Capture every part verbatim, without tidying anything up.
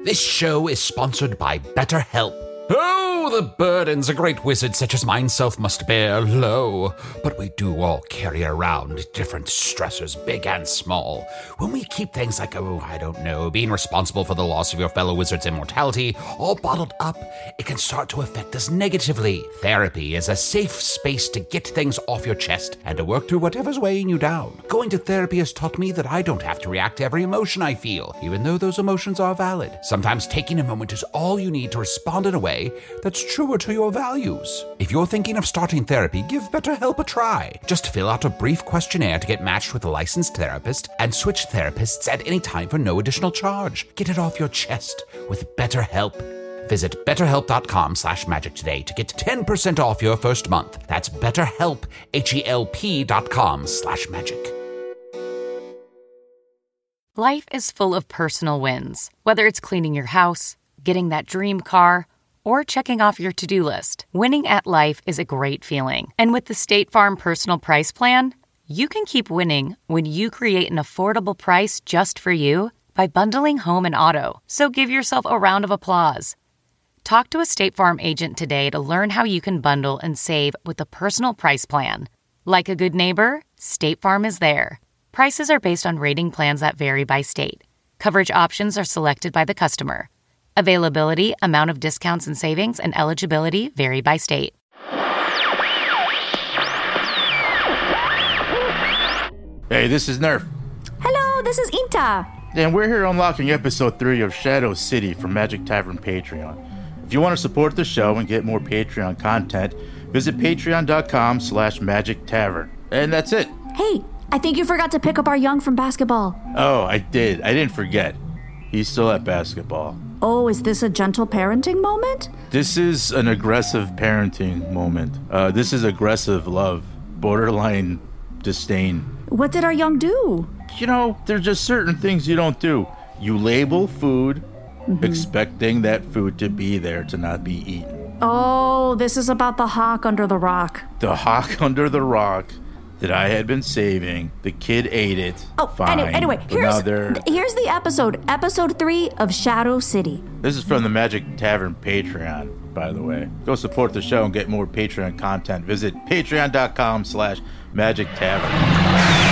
This show is sponsored by BetterHelp. Oh, the burdens a great wizard such as myself must bear, lo. But we do all carry around different stressors, big and small. When we keep things like, oh, I don't know, being responsible for the loss of your fellow wizard's immortality, all bottled up, it can start to affect us negatively. Therapy is a safe space to get things off your chest and to work through whatever's weighing you down. Going to therapy has taught me that I don't have to react to every emotion I feel, even though those emotions are valid. Sometimes taking a moment is all you need to respond in a way that's truer to your values. If you're thinking of starting therapy, give BetterHelp a try. Just fill out a brief questionnaire to get matched with a licensed therapist and switch therapists at any time for no additional charge. Get it off your chest with BetterHelp. Visit betterhelp.com slash magic today to get ten percent off your first month. That's betterhelp, H-E-L-P dot com slash magic. Life is full of personal wins, whether it's cleaning your house, getting that dream car, or checking off your to-do list. Winning at life is a great feeling. And with the State Farm Personal Price Plan, you can keep winning when you create an affordable price just for you by bundling home and auto. So give yourself a round of applause. Talk to a State Farm agent today to learn how you can bundle and save with the Personal Price Plan. Like a good neighbor, State Farm is there. Prices are based on rating plans that vary by state. Coverage options are selected by the customer. Availability, amount of discounts and savings, and eligibility vary by state. Hey, this is Nerf. Hello, this is Inta. And we're here unlocking episode three of Shadow City from Magic Tavern Patreon. If you want to support the show and get more Patreon content, visit patreon.com slash magic tavern. And that's it. Hey, I think you forgot to pick up our young from basketball. Oh, I did. I didn't forget. He's still at basketball. Oh, is this a gentle parenting moment? This is an aggressive parenting moment. Uh, this is aggressive love, borderline disdain. What did our young do? You know, there's just certain things you don't do. You label food, mm-hmm. expecting that food to be there to not be eaten. Oh, this is about the hawk under the rock. The hawk under the rock that I had been saving. The kid ate it. Oh, fine. Anyway, anyway here's, they're... here's the episode. Episode three of Shadow City. This is from the Magic Tavern Patreon, by the way. Go support the show and get more Patreon content. Visit patreon.com slash magic tavern.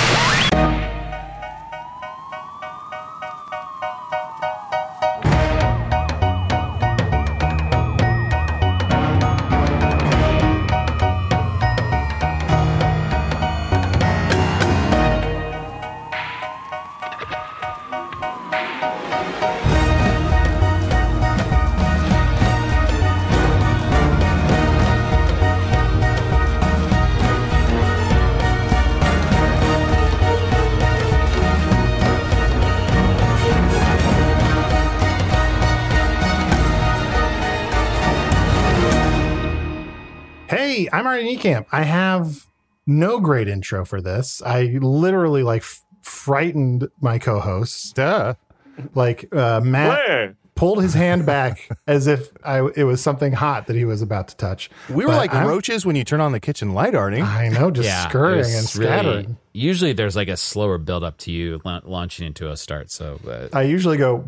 Hey, I'm Artie Niekamp. I have no great intro for this. I literally like f- frightened my co-hosts. Duh. Like uh, Matt Where? pulled his hand back as if I, it was something hot that he was about to touch. We were but like I'm, roaches when you turn on the kitchen light, Arnie. I know, just yeah, scurrying and scattering. Really, usually there's like a slower build up to you la- launching into a start. So uh, I usually go,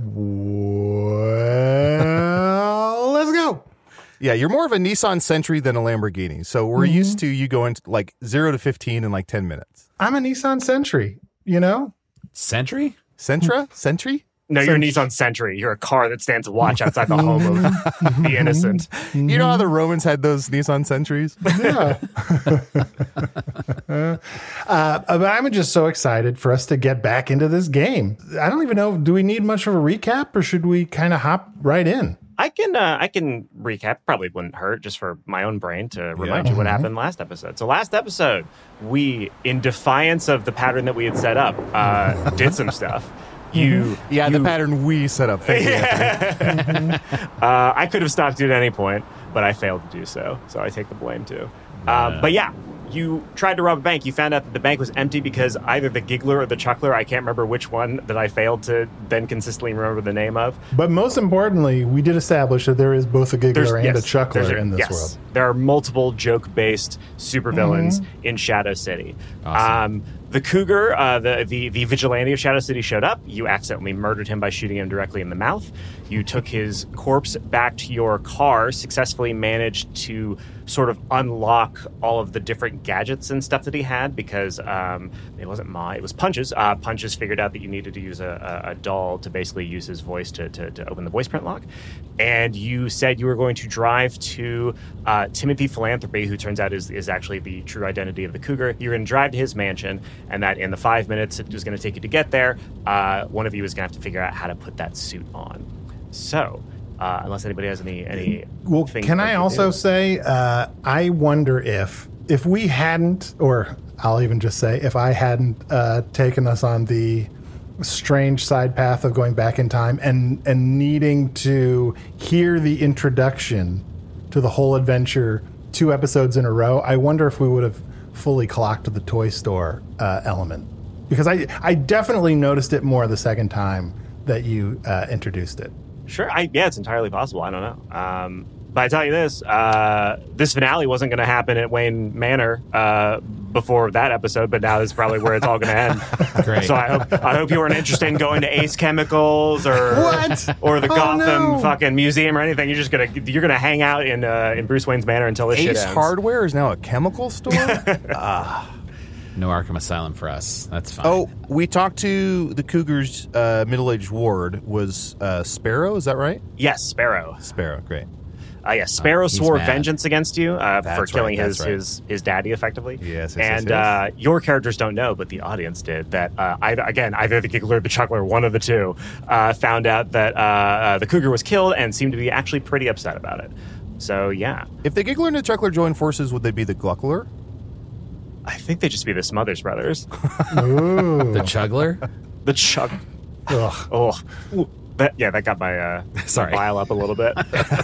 well, let's go. Yeah, you're more of a Nissan Sentra than a Lamborghini. So we're mm-hmm. used to you going like zero to fifteen in like ten minutes. I'm a Nissan Sentra, you know? Sentra? Sentra? Sentra? No, you're a Nissan Sentra. You're a car that stands watch outside the home of the innocent. You know how the Romans had those Nissan Sentries? Yeah. uh, but I'm just so excited for us to get back into this game. I don't even know, do we need much of a recap or should we kind of hop right in? I can uh, I can recap. Probably wouldn't hurt just for my own brain to remind yeah. you what mm-hmm. happened last episode. So last episode, we, in defiance of the pattern that we had set up, uh, did some stuff. You, yeah, you, the pattern we set up. Thank yeah. uh, I could have stopped you at any point, but I failed to do so. So I take the blame too. Uh, but yeah, you tried to rob a bank. You found out that the bank was empty because either the Giggler or the Chuckler, I can't remember which one that I failed to then consistently remember the name of. But most importantly, we did establish that there is both a Giggler There's, and yes, a Chuckler a, in this yes. world. There are multiple joke-based supervillains mm-hmm. in Shadow City. Awesome. Um, the cougar, uh, the, the the vigilante of Shadow City showed up. You accidentally murdered him by shooting him directly in the mouth. You took his corpse back to your car, successfully managed to sort of unlock all of the different gadgets and stuff that he had because um, it wasn't Ma, it was Punches. Uh, Punches figured out that you needed to use a, a, a doll to basically use his voice to, to, to open the voice print lock. And you said you were going to drive to uh, Timothy Philanthropy, who turns out is, is actually the true identity of the cougar. You're going to drive to his mansion, and that in the five minutes it was going to take you to get there, uh, one of you is going to have to figure out how to put that suit on. So... Uh, unless anybody has any any. Well, can I also say uh, I wonder if if we hadn't, or I'll even just say if I hadn't uh, taken us on the strange side path of going back in time and and needing to hear the introduction to the whole adventure two episodes in a row, I wonder if we would have fully clocked the toy store uh, element, because I I definitely noticed it more the second time that you uh, introduced it. Sure. I, yeah, it's entirely possible. I don't know. Um, but I tell you this, uh, this finale wasn't going to happen at Wayne Manor uh, before that episode, but now this is probably where it's all going to end. Great. So I hope I hope you weren't interested in going to Ace Chemicals or What? or the Oh, Gotham no. fucking museum or anything. You're just gonna you're gonna hang out in uh, in Bruce Wayne's Manor until this shit Ace ends. Hardware is now a chemical store? No Arkham Asylum for us. That's fine. Oh, we talked to the Cougar's uh, middle-aged ward. Was uh, Sparrow, is that right? Yes, Sparrow. Sparrow, great. Uh, yes, Sparrow Uh, he's swore mad. vengeance against you uh, That's for right, killing that's his, right. his his daddy, effectively. Yes, yes, and yes, yes. Uh, your characters don't know, but the audience did. That uh, either, again, either the Giggler or the Chuckler, one of the two, uh, found out that uh, uh, the Cougar was killed and seemed to be actually pretty upset about it. So yeah, If the Giggler and the Chuckler join forces, would they be the Gluckler? I think they just be the Smothers Brothers, Ooh. The Chuggler? the Chuck. Ugh. Oh, Ooh, that yeah, that got my uh, Sorry. my bile up a little bit.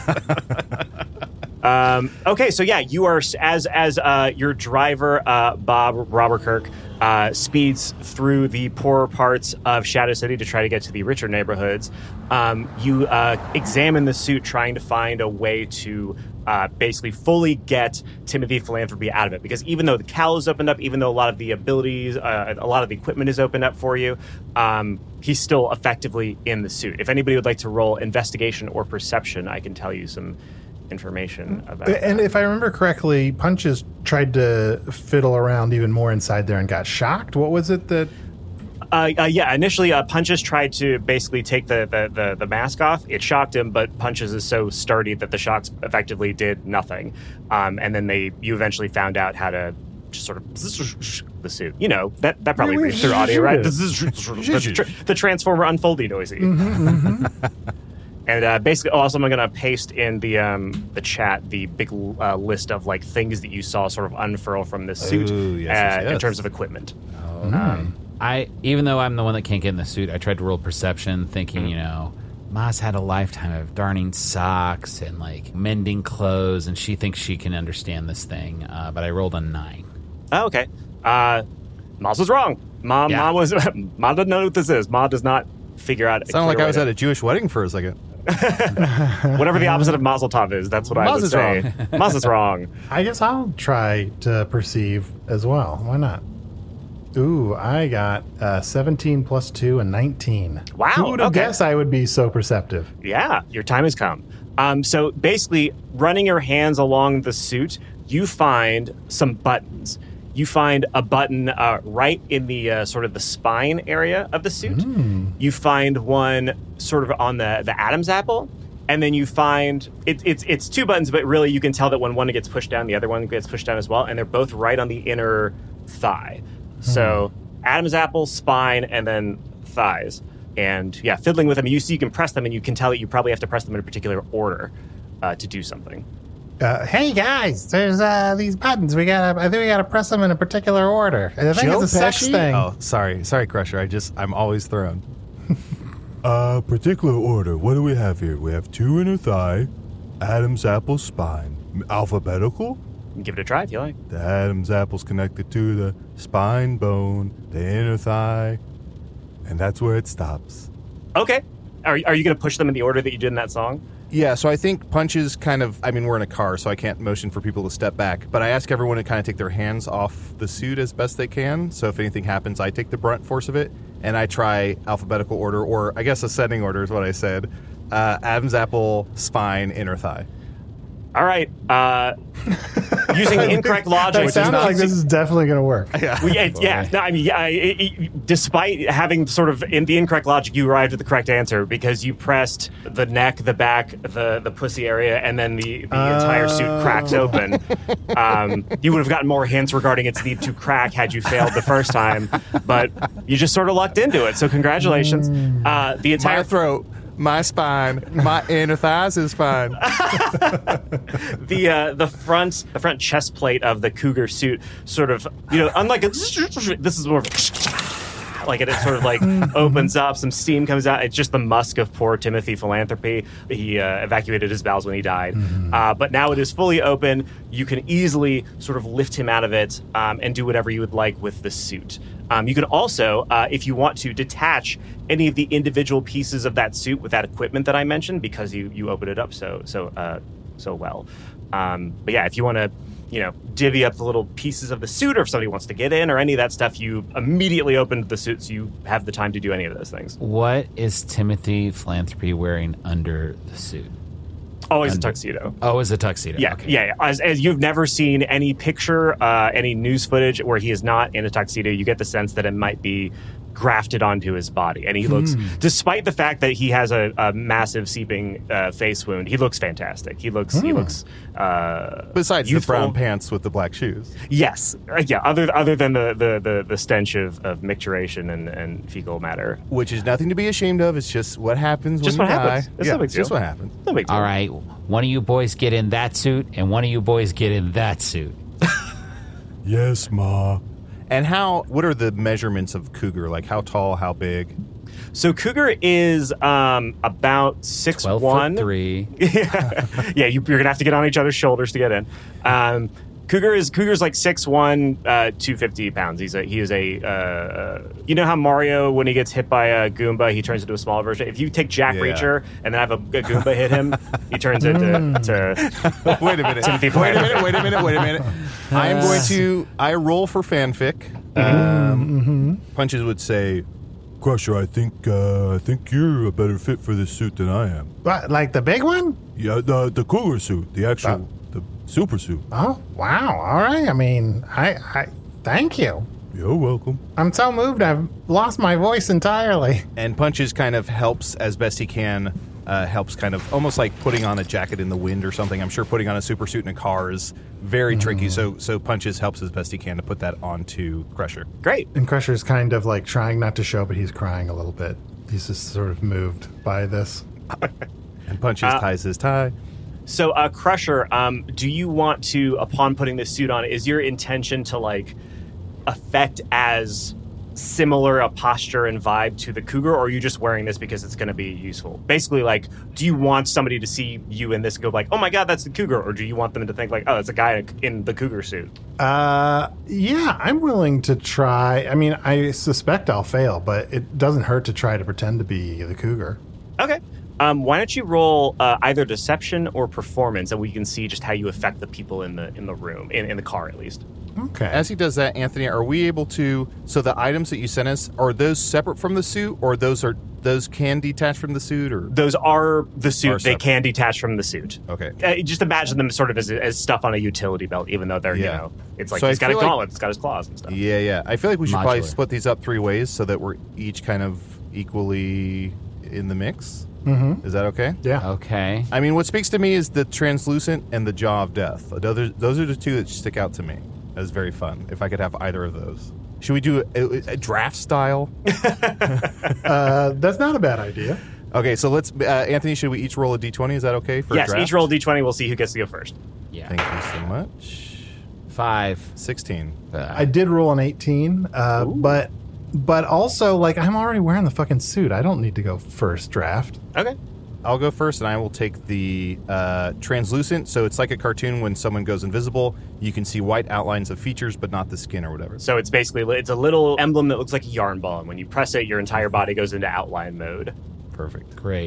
Um, okay, so yeah, you are as as uh, your driver, uh, Bob Robert Kirk, uh, speeds through the poorer parts of Shadow City to try to get to the richer neighborhoods. Um, you uh, examine the suit, trying to find a way to uh, basically fully get Timothy Philanthropy out of it. Because even though the cowl is opened up, even though a lot of the abilities, uh, a lot of the equipment is opened up for you, um, he's still effectively in the suit. If anybody would like to roll investigation or perception, I can tell you some information about And that. if I remember correctly, Punches tried to fiddle around even more inside there and got shocked. What was it that... Uh, uh, yeah, initially uh, Punches tried to basically take the, the, the, the mask off. It shocked him, but Punches is so sturdy that the shocks effectively did nothing. Um, and then they you eventually found out how to just sort of the suit. You know, that, that probably reads through audio, right? the, tra- the Transformer unfolding noisy. Mm-hmm, mm-hmm. And uh, basically, also, I'm going to paste in the um, the chat the big uh, list of like things that you saw sort of unfurl from this suit Ooh, yes, uh, yes, yes. in terms of equipment. Um, I even though I'm the one that can't get in the suit, I tried to roll perception, thinking, you know, Ma's had a lifetime of darning socks and like mending clothes, and she thinks she can understand this thing. Uh, but I rolled a nine. Oh, okay. Uh, Maz was wrong. Ma, Yeah. Ma was Ma doesn't know what this is. Ma does not figure out. Sounded like I was at a a Jewish wedding for a second. whatever the opposite of Mazel Tov is. That's what I Maz would is say. wrong. Maz is wrong. I guess I'll try to perceive as well. Why not? Ooh, I got uh, seventeen plus two and nineteen. Wow, Who would have okay. guessed I would be so perceptive? Yeah, your time has come. Um, so basically, running your hands along the suit, you find some buttons. You find a button uh, right in the uh, sort of the spine area of the suit. Mm. You find one sort of on the, the Adam's apple. And then you find it, it's it's two buttons, but really you can tell that when one gets pushed down, the other one gets pushed down as well. And they're both right on the inner thigh. So Adam's apple, spine, and then thighs. And yeah, fiddling with them, you see you can press them, and you can tell that you probably have to press them in a particular order uh, to do something. Uh, hey guys, there's uh, these buttons. We gotta. I think we gotta press them in a particular order. I think Joe it's a sex Pesci? thing. Oh, sorry. Sorry, Crusher. I just, I'm always thrown. uh, particular order. What do we have here? We have two inner thigh, Adam's apple spine. Alphabetical? You can give it a try if you like. The Adam's apple's connected to the spine bone, the inner thigh, and that's where it stops. Okay. Are, are you going to push them in the order that you did in that song? Yeah, so I think Punches kind of, I mean, we're in a car, so I can't motion for people to step back, but I ask everyone to kind of take their hands off the suit as best they can, so if anything happens, I take the brunt force of it, and I try alphabetical order, or I guess ascending order is what I said. Uh, Adam's apple, spine, inner thigh. All right. Uh, using incorrect logic. That sounds like this is definitely going to work. Yeah. Well, yeah, yeah. No, I mean, yeah, it, it, despite having sort of in the incorrect logic, you arrived at the correct answer because you pressed the neck, the back, the, the pussy area, and then the, the uh... entire suit cracks open. Um, you would have gotten more hints regarding its need to crack had you failed the first time, but you just sort of lucked into it. So congratulations. Uh, the entire My throat. My spine, my inner thighs is fine. the uh, the front the front chest plate of the cougar suit sort of, you know, unlike a, this is more of a, like it, it sort of like opens up, some steam comes out. It's just the musk of poor Timothy Philanthropy. He uh, evacuated his bowels when he died, mm-hmm. uh, but now it is fully open. You can easily sort of lift him out of it um, and do whatever you would like with the suit. Um, you can also, uh, if you want to, detach any of the individual pieces of that suit with that equipment that I mentioned, because you you open it up so so uh, so well. Um, but yeah, if you want to, you know, divvy up the little pieces of the suit, or if somebody wants to get in, or any of that stuff, you immediately open the suit, so you have the time to do any of those things. What is Timothy Philanthropy wearing under the suit? Oh, it's a tuxedo. Oh, it's a tuxedo. Yeah, okay. yeah. yeah. As, as you've never seen any picture, uh, any news footage where he is not in a tuxedo, you get the sense that it might be grafted onto his body. And he looks, hmm. despite the fact that he has a, a massive seeping uh, face wound, he looks fantastic. He looks, hmm. he looks. Uh, Besides youthful. The brown pants with the black shoes. Yes, uh, yeah. Other other than the the, the, the stench of, of micturation and, and fecal matter, which is nothing to be ashamed of. It's just what happens just when what you happens. die. It's yeah, no big it's deal. just what happens. No big deal. All right, one of you boys get in that suit, and one of you boys get in that suit. Yes, Ma. And how? What are the measurements of cougar? Like how tall? How big? So cougar is um, about six twelve one. Foot three. yeah, yeah. You, you're gonna have to get on each other's shoulders to get in. Um, cougar is cougar's like six one, uh, two fifty pounds. He's a he is a. Uh, you know how Mario, when he gets hit by a Goomba, he turns into a smaller version. If you take Jack yeah. Reacher and then have a, a Goomba hit him, he turns into. to, wait a minute. Timothy wait a minute. Wait a minute. Wait a minute. I am going to. I roll for fanfic. Mm-hmm. Um, mm-hmm. Punches would say, Crusher, I think uh, I think you're a better fit for this suit than I am. What, like the big one? Yeah, the the cougar suit, the actual, uh, the super suit. Oh, wow. All right. I mean, I, I thank you. You're welcome. I'm so moved I've lost my voice entirely. And Punches kind of helps as best he can, uh, helps kind of almost like putting on a jacket in the wind or something. I'm sure putting on a super suit in a car is very mm. tricky, so so Punches helps as best he can to put that onto Crusher. Great. And Crusher's kind of like trying not to show, but he's crying a little bit. He's just sort of moved by this. And Punches uh, ties his tie. So, uh, Crusher, um, do you want to, upon putting this suit on, is your intention to, like, affect as similar a posture and vibe to the cougar, or are you just wearing this because it's going to be useful? Basically, like, do you want somebody to see you in this and go like, oh my god, that's the cougar, or do you want them to think like, oh, it's a guy in the cougar suit? Uh, yeah, I'm willing to try. I mean, I suspect I'll fail, but it doesn't hurt to try to pretend to be the cougar. Okay. Um, why don't you roll uh, either deception or performance, and we can see just how you affect the people in the in the room, in, in the car at least. Okay. As he does that, Anthony, are we able to? So the items that you sent us, are those separate from the suit, or those are those can detach from the suit, or those are the suit? Are they separate. can detach from the suit. Okay. Uh, just imagine them sort of as, as stuff on a utility belt, even though they're Yeah. you know, it's like So he's I got a feel gauntlet, like- it's got his claws and stuff. Yeah, yeah. I feel like we should probably Modular. split these up three ways so that we're each kind of equally in the mix. Mm-hmm. Is that okay? Yeah. Okay. I mean, what speaks to me is the translucent and the jaw of death. Those, those are the two that stick out to me as very fun. If I could have either of those. Should we do a, a draft style? uh, that's not a bad idea. Okay, so let's, uh, Anthony, should we each roll a d twenty? Is that okay for Yes, a draft? each roll a d twenty. We'll see who gets to go first. Yeah. Thank you so much. Five. sixteen. Uh, I did roll an eighteen, uh, but but also, like, I'm already wearing the fucking suit. I don't need to go first draft. Okay. I'll go first, and I will take the uh, translucent. So it's like a cartoon when someone goes invisible. You can see white outlines of features, but not the skin or whatever. So it's basically, it's a little emblem that looks like a yarn ball, and when you press it, your entire body goes into outline mode. Perfect. Great.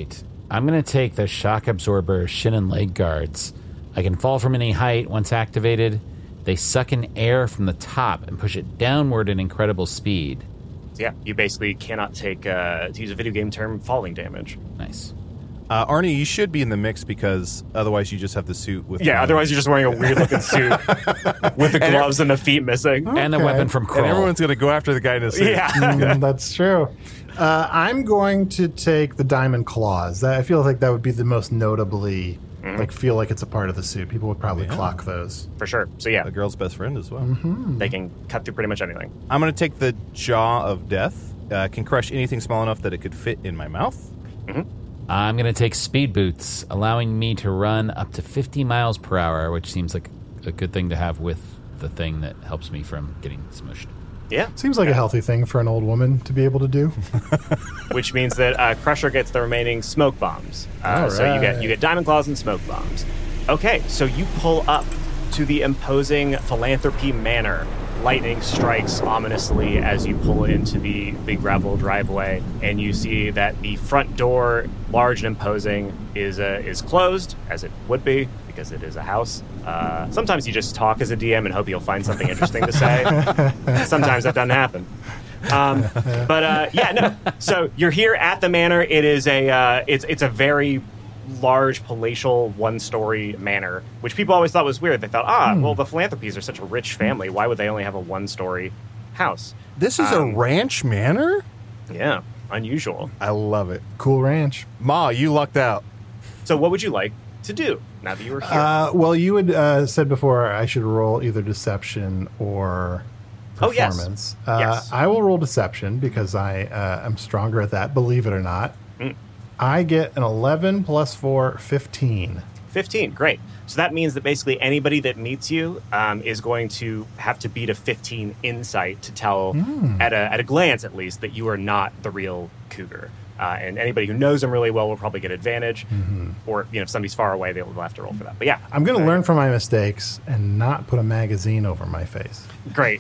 I'm going to take the shock absorber shin and leg guards. I can fall from any height once activated. They suck in air from the top and push it downward at incredible speed. So yeah, you basically cannot take, uh, to use a video game term, falling damage. Nice. Uh, Arnie, you should be in the mix because otherwise you just have the suit with... Yeah, the, otherwise you're just wearing a weird-looking suit with the gloves and the feet missing. Okay. And the weapon from Kroll. And everyone's going to go after the guy in the suit. Yeah. Mm, that's true. Uh, I'm going to take the diamond claws. I feel like that would be the most notably, mm-hmm. like, feel like it's a part of the suit. People would probably yeah. clock those. For sure. So, yeah. The girl's best friend as well. Mm-hmm. They can cut through pretty much anything. I'm going to take the Jaw of Death. Uh, can crush anything small enough that it could fit in my mouth. Mm-hmm. I'm going to take speed boots, allowing me to run up to fifty miles per hour, which seems like a good thing to have with the thing that helps me from getting smushed. Yeah. Seems like a healthy thing for an old woman to be able to do. Which means that uh, Crusher gets the remaining smoke bombs. Uh, All so right. you get you get diamond claws and smoke bombs. Okay, so you pull up to the imposing Philanthropy Manor. Lightning strikes ominously as you pull into the, the gravel driveway, and you see that the front door, large and imposing, is uh, is closed, as it would be, because it is a house. Uh, sometimes you just talk as a D M and hope you'll find something interesting to say. Sometimes that doesn't happen. Um, but uh, yeah, no. So you're here at the manor. It is a uh, it's it's a very large palatial one-story manor, which people always thought was weird. They thought, ah, hmm. well, the Philanthropies are such a rich family. Why would they only have a one-story house? This is um, a ranch manor? Yeah, unusual. I love it. Cool ranch. Ma, you lucked out. So what would you like to do now that you were here? Uh, well, you had uh, said before I should roll either deception or performance. Oh, yes. Uh, yes. I will roll deception because I uh, am stronger at that, believe it or not. Mm. I get an eleven plus four, fifteen. fifteen, great. So that means that basically anybody that meets you um, is going to have to beat a fifteen insight to tell, mm. at a at a glance at least, that you are not the real cougar. Uh, and anybody who knows him really well will probably get advantage. Mm-hmm. Or, you know, if somebody's far away, they'll have to roll for that. But yeah. I'm going to uh, learn from my mistakes and not put a magazine over my face. Great.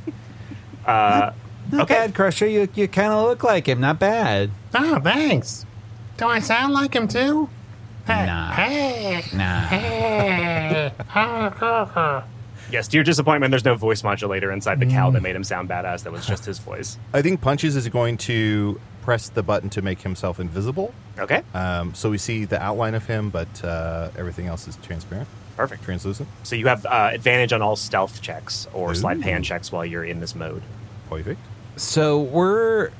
Uh, not okay. bad, Crusher. You, you kind of look like him. Not bad. Oh, thanks. Do I sound like him too? Nah. Hey. Nah. Hey. Yes, to your disappointment, there's no voice modulator inside the cow that made him sound badass. That was just his voice. I think Punches is going to press the button to make himself invisible. Okay. Um, so we see the outline of him, but uh, everything else is transparent. Perfect. Translucent. So you have uh, advantage on all stealth checks or Ooh. sleight of hand checks while you're in this mode. Perfect. So we're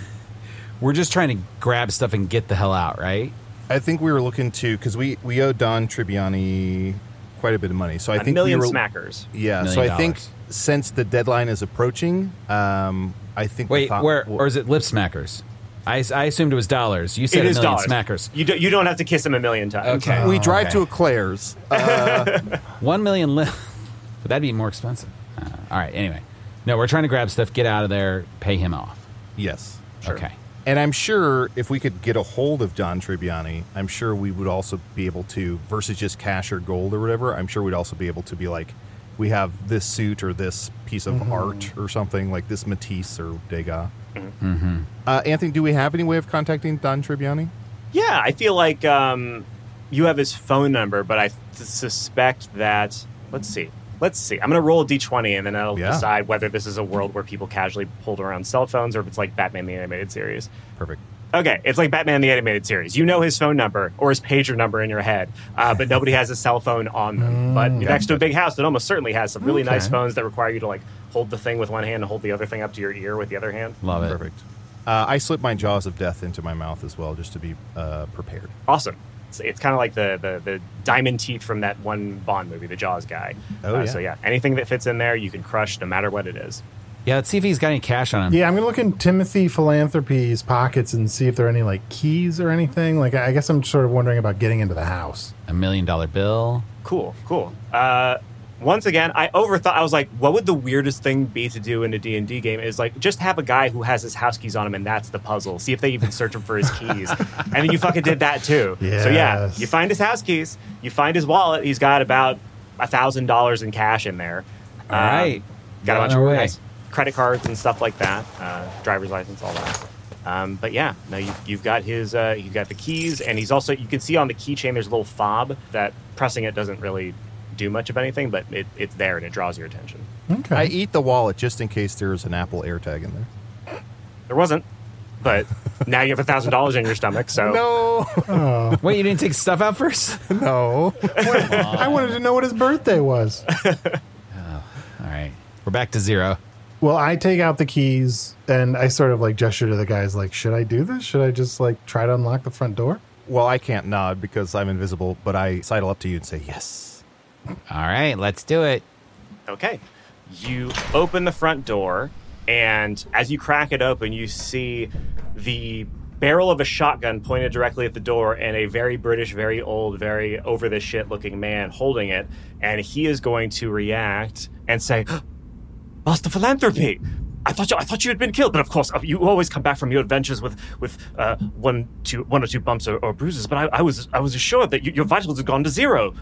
we're just trying to grab stuff and get the hell out, right? I think we were looking to, because we, we owe Don Tribbiani quite a bit of money. So I a think million we were, smackers. Yeah. Million so I dollars. think since the deadline is approaching, um, I think Wait, the thought, where well, or is it lip smackers? I, I assumed it was dollars. You said It a is million dollars. smackers. You, do, you don't have to kiss him a million times. Okay. we drive okay. to a Claire's. Uh, One million lip. But that'd be more expensive. Uh, all right. Anyway, no, we're trying to grab stuff, get out of there, pay him off. yes. Sure. Okay. And I'm sure if we could get a hold of Don Tribbiani, I'm sure we would also be able to, versus just cash or gold or whatever, I'm sure we'd also be able to be like, we have this suit or this piece of mm-hmm. art or something, like this Matisse or Degas. Mm-hmm. Uh, Anthony, do we have any way of contacting Don Tribbiani? Yeah, I feel like um, you have his phone number, but I th- suspect that... Let's see. Let's see. I'm going to roll a d twenty, and then I'll Yeah. decide whether this is a world where people casually pulled around cell phones or if it's like Batman the Animated Series. Perfect. Okay, it's like Batman the Animated Series. You know his phone number or his pager number in your head, uh, but nobody has a cell phone on them. But yeah. next to a big house that almost certainly has some really Okay. nice phones that require you to like hold the thing with one hand and hold the other thing up to your ear with the other hand. Love it. Perfect. Uh, I slip my Jaws of Death into my mouth as well, just to be uh, prepared. Awesome. It's, it's kind of like the, the the diamond teeth from that one Bond movie, the Jaws guy. Oh, uh, yeah. So yeah, anything that fits in there, you can crush no matter what it is. Yeah, let's see if he's got any cash on him. Yeah, I'm gonna look in Timothy Philanthropy's pockets and see if there are any like keys or anything. Like, I guess I'm sort of wondering about getting into the house. A million dollar bill. Cool, cool. Uh, once again, I overthought. I was like, what would the weirdest thing be to do in a D and D game? Is like just have a guy who has his house keys on him, and that's the puzzle. See if they even search him for his keys. And then you fucking did that too. Yes. So yeah, you find his house keys, you find his wallet. He's got about a thousand dollars in cash in there. All right. Got a Well bunch on of our way. nice credit cards and stuff like that. Uh, driver's license, all that. Um, but yeah, no, you've, you've got his, uh, you've got the keys, and he's also, you can see on the keychain there's a little fob that pressing it doesn't really do much of anything, but it, it's there and it draws your attention. Okay. I eat the wallet just in case there's an Apple AirTag in there. There wasn't, but now you have a thousand dollars in your stomach. So No. Oh. Wait, you didn't take stuff out first? No. I wanted to know what his birthday was. All right. We're back to zero. Well, I take out the keys and I sort of like gesture to the guys like, should I do this? Should I just like try to unlock the front door? Well, I can't nod because I'm invisible, but I sidle up to you and say yes. All right, let's do it. Okay. You open the front door, and as you crack it open, you see the barrel of a shotgun pointed directly at the door and a very British, very old, very over-the-shit looking man holding it, and he is going to react and say, Master Philanthropy! I thought you, I thought you had been killed, but of course you always come back from your adventures with with uh, one, two, one or two bumps or, or bruises. But I, I was I was assured that you, your vitals had gone to zero.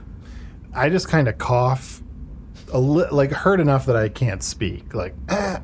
I just kind of cough, a li- like hurt enough that I can't speak. Like, He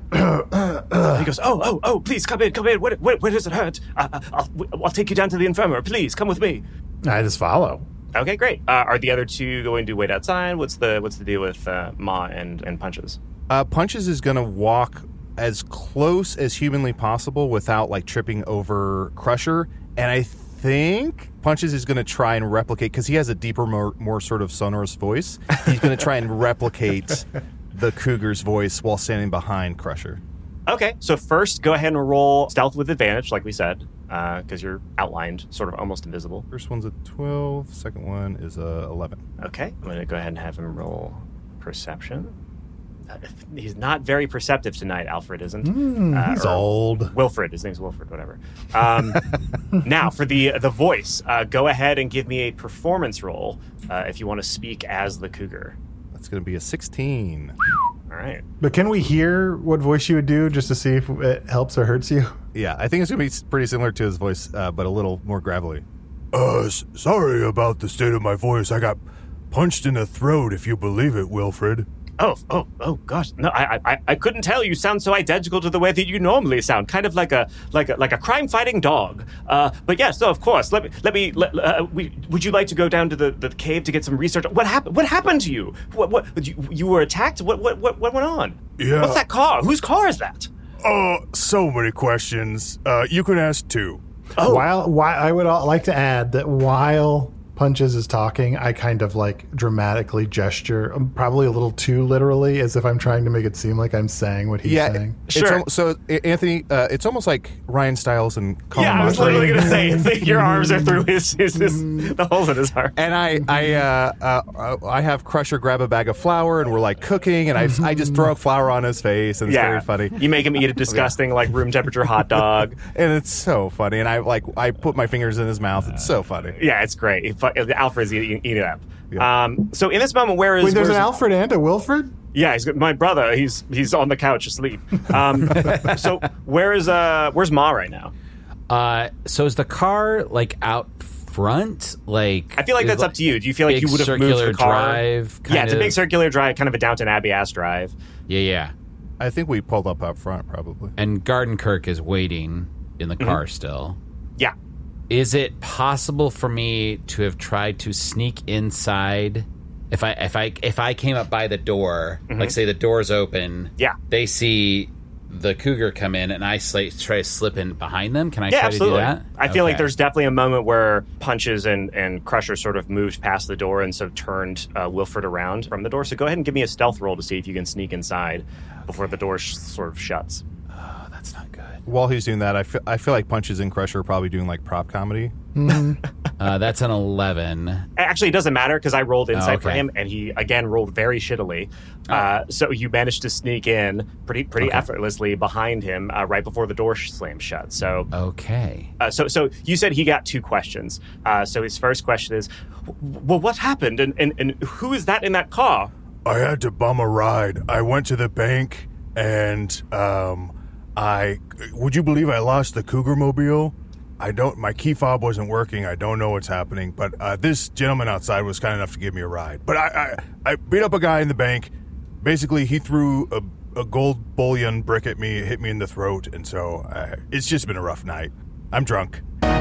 goes, oh oh oh! Please come in, come in. Where, where, where does it hurt? Uh, I'll I'll take you down to the infirmary. Please come with me. I just follow. Okay, great. Uh, are the other two going to wait outside? What's the what's the deal with uh, Ma and and Punches? Uh, Punches is going to walk as close as humanly possible without like tripping over Crusher, and I think Punches is going to try and replicate, because he has a deeper, more, more sort of sonorous voice. He's going to try and replicate the Cougar's voice while standing behind Crusher. Okay, so first go ahead and roll stealth with advantage, like we said, because uh, you're outlined, sort of almost invisible. First one's a twelve, second one is a eleven. Okay, I'm going to go ahead and have him roll perception. Uh, he's not very perceptive tonight, Alfred isn't. Mm, uh, he's old. Wilfred, his name's Wilfred, whatever. Um, now, for the the voice, uh, go ahead and give me a performance roll uh, if you want to speak as the Cougar. That's going to be a sixteen. All right. But can we hear what voice you would do just to see if it helps or hurts you? Yeah, I think it's going to be pretty similar to his voice, uh, but a little more gravelly. Uh, s- sorry about the state of my voice. I got punched in the throat, if you believe it, Wilfred. Oh, oh, oh, gosh! No, I, I, I couldn't tell. You sound so identical to the way that you normally sound, kind of like a, like a, like a crime-fighting dog. Uh, but yes, no, of course. Let me, let me. Let, uh, we, would you like to go down to the, the cave to get some research? What happened? What happened to you? What, what? You, you were attacked? What, what, what, what went on? Yeah. What's that car? Whose car is that? Oh, uh, so many questions. Uh, you can ask two. Oh, While, while I would al- like to add that while Punches is talking, I kind of like dramatically gesture, um, probably a little too literally, as if I'm trying to make it seem like I'm saying what he's yeah, saying. it's Sure. al- so a- Anthony, uh, it's almost like Ryan Stiles and Colin yeah. I was Mosley. literally going to say, it's like your arms are through his, his, his the holes in his heart. And I, I, uh, uh, I have Crusher grab a bag of flour, and we're like cooking, and I, I just throw flour on his face, and it's Yeah, very funny. You make him eat a disgusting, like room temperature hot dog. And it's so funny, and I like I put my fingers in his mouth. It's so funny. Yeah, it's great. He fu- Alfred's eating, eating it up. Yeah. Um, so in this moment, where is Wait, there's an where's- Alfred and a Wilfred? Yeah, he's my brother. He's he's on the couch asleep. Um, so where is uh where's Ma right now? Uh, so is the car like out front? Like I feel like is that's up to you. Do you feel like big you would have moved circular the car? drive? Yeah, it's a kind big of? circular drive, kind of a Downton Abbey ass drive. Yeah, yeah. I think we pulled up out front, probably. And Garden Kirk is waiting in the car still. Yeah. Is it possible for me to have tried to sneak inside? If I if I if I came up by the door, like say the door's open, Yeah. they see the Cougar come in, and I sli- try to slip in behind them. Can I Yeah, try absolutely. to do that? I feel like Okay. there's definitely a moment where Punches and, and Crusher sort of moved past the door and sort of turned uh, Wilfred around from the door. So go ahead and give me a stealth roll to see if you can sneak inside before the door sh- sort of shuts. Oh, that's not good. While he's doing that, I feel, I feel like Punches and Crusher are probably doing like prop comedy. Uh, that's an eleven. Actually, it doesn't matter because I rolled insight Oh, for okay. him, and he again rolled very shittily. Oh. Uh, so you managed to sneak in pretty pretty effortlessly behind him uh, right before the door sh- slammed shut. So, Okay. uh, so so you said he got two questions. Uh, so his first question is, "W- well, what happened, and, and and who is that in that car? I had to bum a ride. I went to the bank, and um, I would you believe I lost the Cougar mobile? I don't. My key fob wasn't working. I don't know what's happening. But uh, this gentleman outside was kind enough to give me a ride. But I, I, I beat up a guy in the bank. Basically, he threw a, a gold bullion brick at me, hit me in the throat, and so uh, it's just been a rough night. I'm drunk.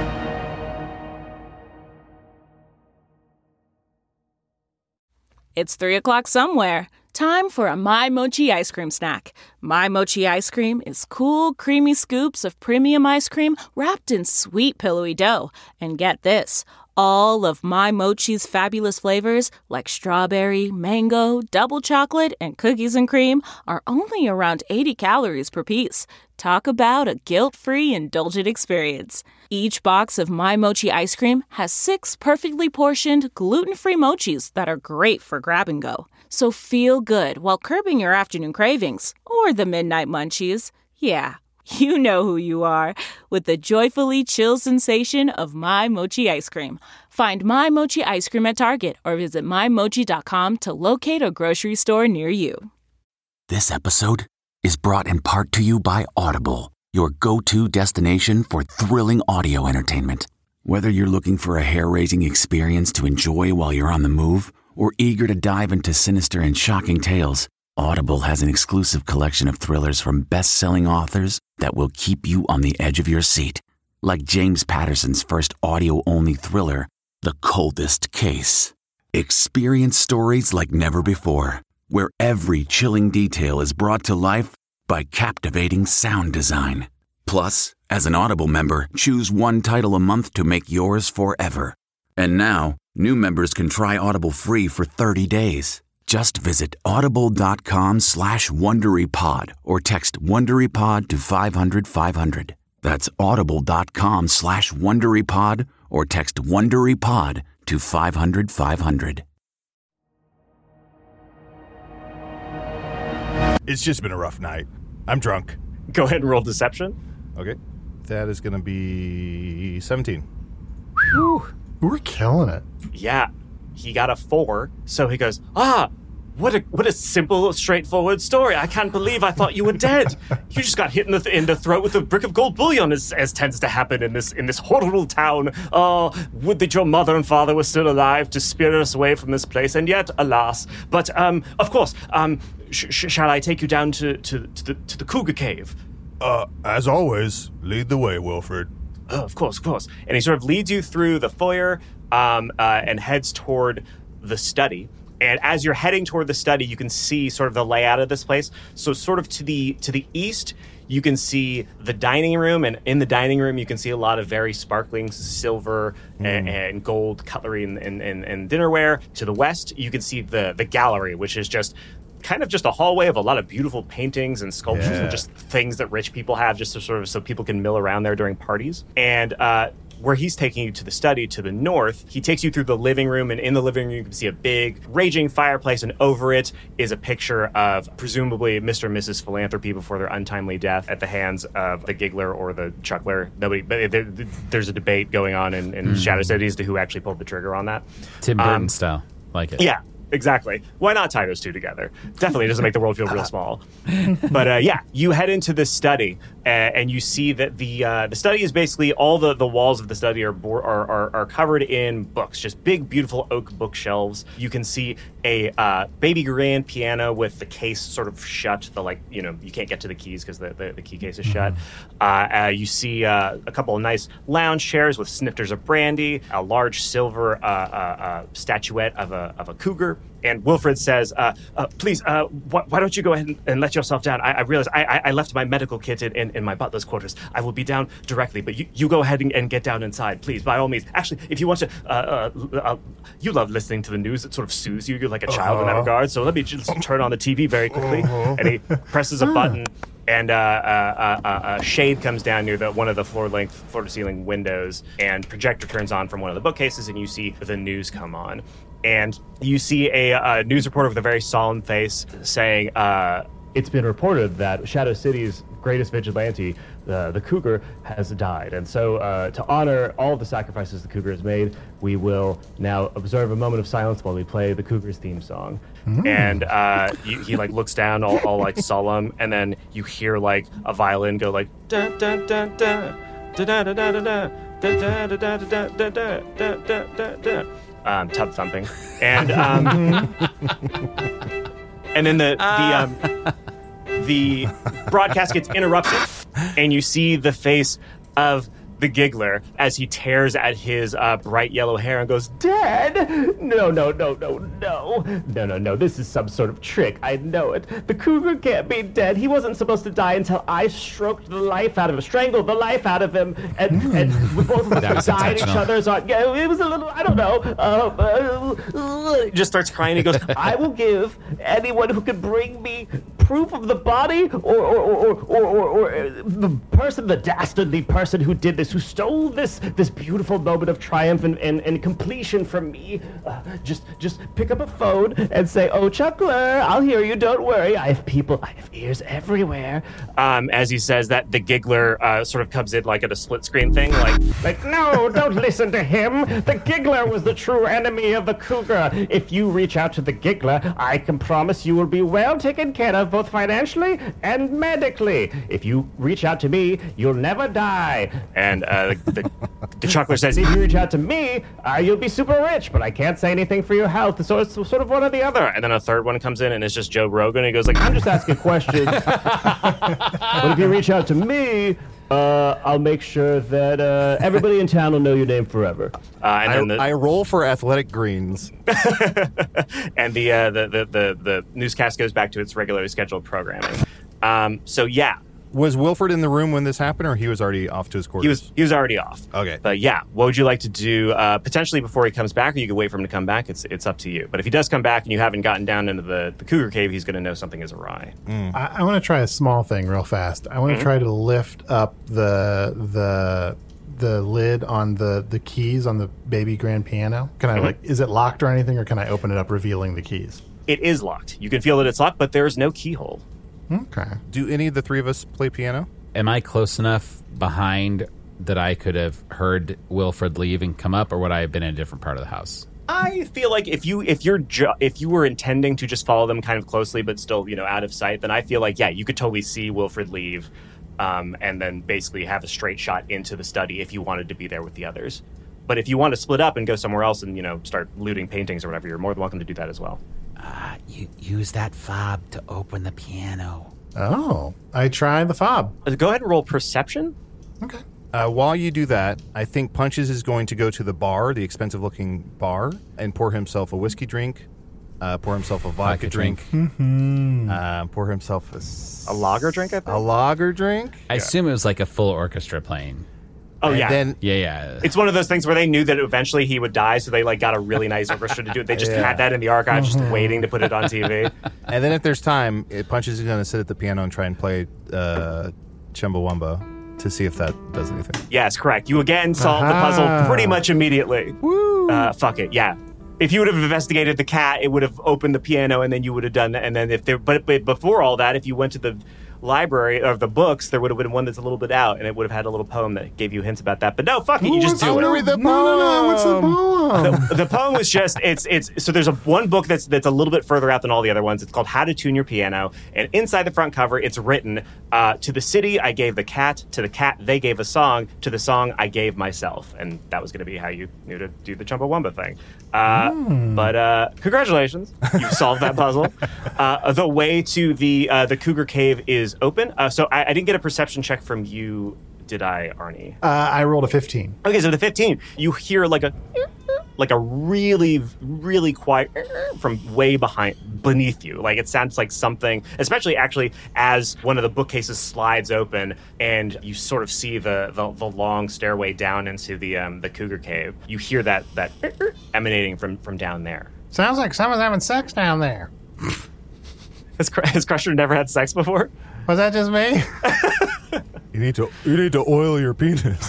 It's three o'clock somewhere. Time for a My Mochi ice cream snack. My Mochi ice cream is cool, creamy scoops of premium ice cream wrapped in sweet, pillowy dough. And get this, all of My Mochi's fabulous flavors, like strawberry, mango, double chocolate, and cookies and cream, are only around eighty calories per piece. Talk about a guilt-free, indulgent experience. Each box of My Mochi ice cream has six perfectly portioned, gluten-free mochis that are great for grab and go. So feel good while curbing your afternoon cravings, or the midnight munchies. Yeah, you know who you are, with the joyfully chill sensation of My Mochi ice cream. Find My Mochi ice cream at Target or visit my mochi dot com to locate a grocery store near you. This episode is brought in part to you by Audible, your go-to destination for thrilling audio entertainment. Whether you're looking for a hair-raising experience to enjoy while you're on the move, or eager to dive into sinister and shocking tales, Audible has an exclusive collection of thrillers from best-selling authors that will keep you on the edge of your seat. Like James Patterson's first audio-only thriller, The Coldest Case. Experience stories like never before, where every chilling detail is brought to life by captivating sound design. Plus, as an Audible member, choose one title a month to make yours forever. And now, new members can try Audible free for thirty days. Just visit audible.com slash WonderyPod or text WonderyPod to five hundred five hundred. That's audible.com slash WonderyPod or text WonderyPod to five hundred five hundred. It's just been a rough night. I'm drunk. Go ahead and roll deception. Okay. That is going to be seventeen. Whew. We're killing it. Yeah. He got a four, so he goes, ah, what a what a simple, straightforward story. I can't believe I thought you were dead. You just got hit in the th- in the throat with a brick of gold bullion, as, as tends to happen in this in this horrible town. Oh, would that your mother and father were still alive to spirit us away from this place, and yet, alas. But, um, of course, um, sh- sh- shall I take you down to, to, to, the, to the Cougar Cave? Uh, as always, lead the way, Wilfred. Oh, of course, of course. And he sort of leads you through the foyer um, uh, and heads toward the study. And as you're heading toward the study, you can see sort of the layout of this place. So sort of to the to the east, you can see the dining room. And in the dining room, you can see a lot of very sparkling silver mm. and, and gold cutlery and, and, and, and dinnerware. To the west, you can see the, the gallery, which is just kind of just a hallway of a lot of beautiful paintings and sculptures yeah. and just things that rich people have just to sort of so people can mill around there during parties. And uh, where he's taking you to the study to the north, he takes you through the living room, and in the living room you can see a big raging fireplace, and over it is a picture of presumably Mister and Missus Philanthropy before their untimely death at the hands of the Giggler or the Chuckler. Nobody, but there, there's a debate going on in, in mm. Shadow City as to who actually pulled the trigger on that. Tim Burton um, style, like it. Yeah. Exactly. Why not tie those two together? Definitely doesn't make the world feel real small. But uh, yeah, you head into this study, uh, and you see that the uh, the study is basically all the, the walls of the study are, bo- are are are covered in books, just big, beautiful oak bookshelves. You can see a uh, baby grand piano with the case sort of shut. The like, you know, you can't get to the keys because the, the, the key case is shut. Mm-hmm. Uh, uh, you see uh, a couple of nice lounge chairs with snifters of brandy, a large silver uh, uh, uh, statuette of a of a cougar. And Wilfred says, uh, uh, please, uh, wh- why don't you go ahead and, and let yourself down? I, I realize I, I, I left my medical kit in, in, in my butler's quarters. I will be down directly, but you, you go ahead and, and get down inside, please, by all means. Actually, if you want to, uh, uh, uh, you love listening to the news. It sort of soothes you. You're like a child uh-huh. in that regard. So let me just turn on the T V very quickly. Uh-huh. And he presses a button. And uh, uh, uh, uh, shade comes down near the one of the floor-length, floor-to-ceiling windows, and projector turns on from one of the bookcases, and you see the news come on. And you see a, a news reporter with a very solemn face saying, uh, it's been reported that Shadow City's greatest vigilante, uh, the Cougar, has died. And so uh, to honor all of the sacrifices the Cougar has made, we will now observe a moment of silence while we play the Cougar's theme song. Mm. And uh, you, he like looks down all, all like solemn, and then you hear like a violin go like da da da da da da da da da da da da da da da da da da da. Um, tub thumping, and um, and then the the um, the broadcast gets interrupted, and you see the face of the giggler as he tears at his uh, bright yellow hair and goes, Dad! No, no, no, no, no. No, no, no. This is some sort of trick. I know it. The cougar can't be dead. He wasn't supposed to die until I stroked the life out of him, strangled the life out of him, and, Mm. and we both of us died each intentional. other's on. Yeah, it was a little, I don't know. Uh, uh, he just starts crying. He goes, I will give anyone who can bring me proof of the body or or, or, or, or, or uh, the person, the dastardly person who did this, who stole this this beautiful moment of triumph and, and, and completion from me. Uh, just just pick up a phone and say, oh, Chuckler, I'll hear you, don't worry. I have people, I have ears everywhere. um, as he says that, the giggler uh, sort of comes in like at a split screen thing, like, Like, no, don't listen to him. The giggler was the true enemy of the cougar. If you reach out to the giggler, I can promise you will be well taken care of, both financially and medically. If you reach out to me, you'll never die. and uh, the, the, the chuckler says, If you reach out to me, uh, you'll be super rich, but I can't say anything for your health. So it's sort of one or the other. and then a third one comes in, and it's just Joe Rogan. And he goes like, I'm just asking questions. But if you reach out to me, uh, I'll make sure that uh, everybody in town will know your name forever. uh, and I, then the, I roll for athletic greens. and the, uh, the, the the the newscast goes back to its regularly scheduled programming. Um, so yeah, Was Wilford in the room when this happened, or he was already off to his quarters? he was he was already off. Okay. But yeah, what would you like to do? Uh, potentially before he comes back, or you could wait for him to come back. It's it's up to you. But if he does come back and you haven't gotten down into the, the cougar cave, he's going to know something is awry. I, I want to try a small thing real fast. I want to Mhm. try to lift up the the the lid on the the keys on the baby grand piano. Can I Mhm. like? Is it locked or anything, or can I open it up, revealing the keys? It is locked. You can feel that it's locked, but there is no keyhole. Okay. Do any of the three of us play piano? Am I close enough behind that I could have heard Wilfred leave and come up, or would I have been in a different part of the house? I feel like if you if you're ju- if you were intending to just follow them kind of closely, but still you know out of sight, then I feel like yeah, you could totally see Wilfred leave, um, and then basically have a straight shot into the study if you wanted to be there with the others. But if you want to split up and go somewhere else and you know start looting paintings or whatever, you're more than welcome to do that as well. Uh, you use that fob to open the piano. Oh, I try the fob. Uh, Go ahead and roll perception. Okay. Uh, while you do that, I think Punches is going to go to the bar, the expensive-looking bar, and pour himself a whiskey drink, uh, pour himself a vodka Vodka drink, drink. Mm-hmm. uh, pour himself a, s- A lager drink, I think. a lager drink. I assume it was like a full orchestra playing. Oh And yeah. then Yeah, yeah. It's one of those things where they knew that eventually he would die, so they like got a really nice orchestra to do it. They just Yeah. had that in the archives, just waiting to put it on T V. And then if there's time, it Punches is going to sit at the piano and try and play uh, Chumbawamba to see if that does anything. Yes, correct. You again solved the puzzle pretty much immediately. Woo! Uh, fuck it, yeah. If you would have investigated the cat, it would have opened the piano, and then you would have done that. And then if there, but, but before all that, if you went to the library of the books, there would have been one that's a little bit out, and it would have had a little poem that gave you hints about that. But no, fuck it, you just do it. No, no, no. What's the poem? the, the poem was just it's it's so there's a one book that's that's a little bit further out than all the other ones. It's called How to Tune Your Piano, and inside the front cover it's written, uh, to the city I gave the cat, to the cat they gave a song, to the song I gave myself. And that was going to be how you knew to do the Chumbawamba thing. Uh, but uh, congratulations, you solved that puzzle. Uh, the way to the uh, the Cougar Cave is open. Uh, so I, I didn't get a perception check from you, did I, Arnie? Uh, I rolled a fifteen. Okay, so the fifteen, you hear like a like a really, really quiet from way behind, beneath you. Like it sounds like something, especially actually as one of the bookcases slides open and you sort of see the the, the long stairway down into the um, the Cougar Cave. You hear that that emanating from from down there. Sounds like someone's having sex down there. Has, Cr- has Crusher never had sex before? Was that just me? You need to you need to oil your penis.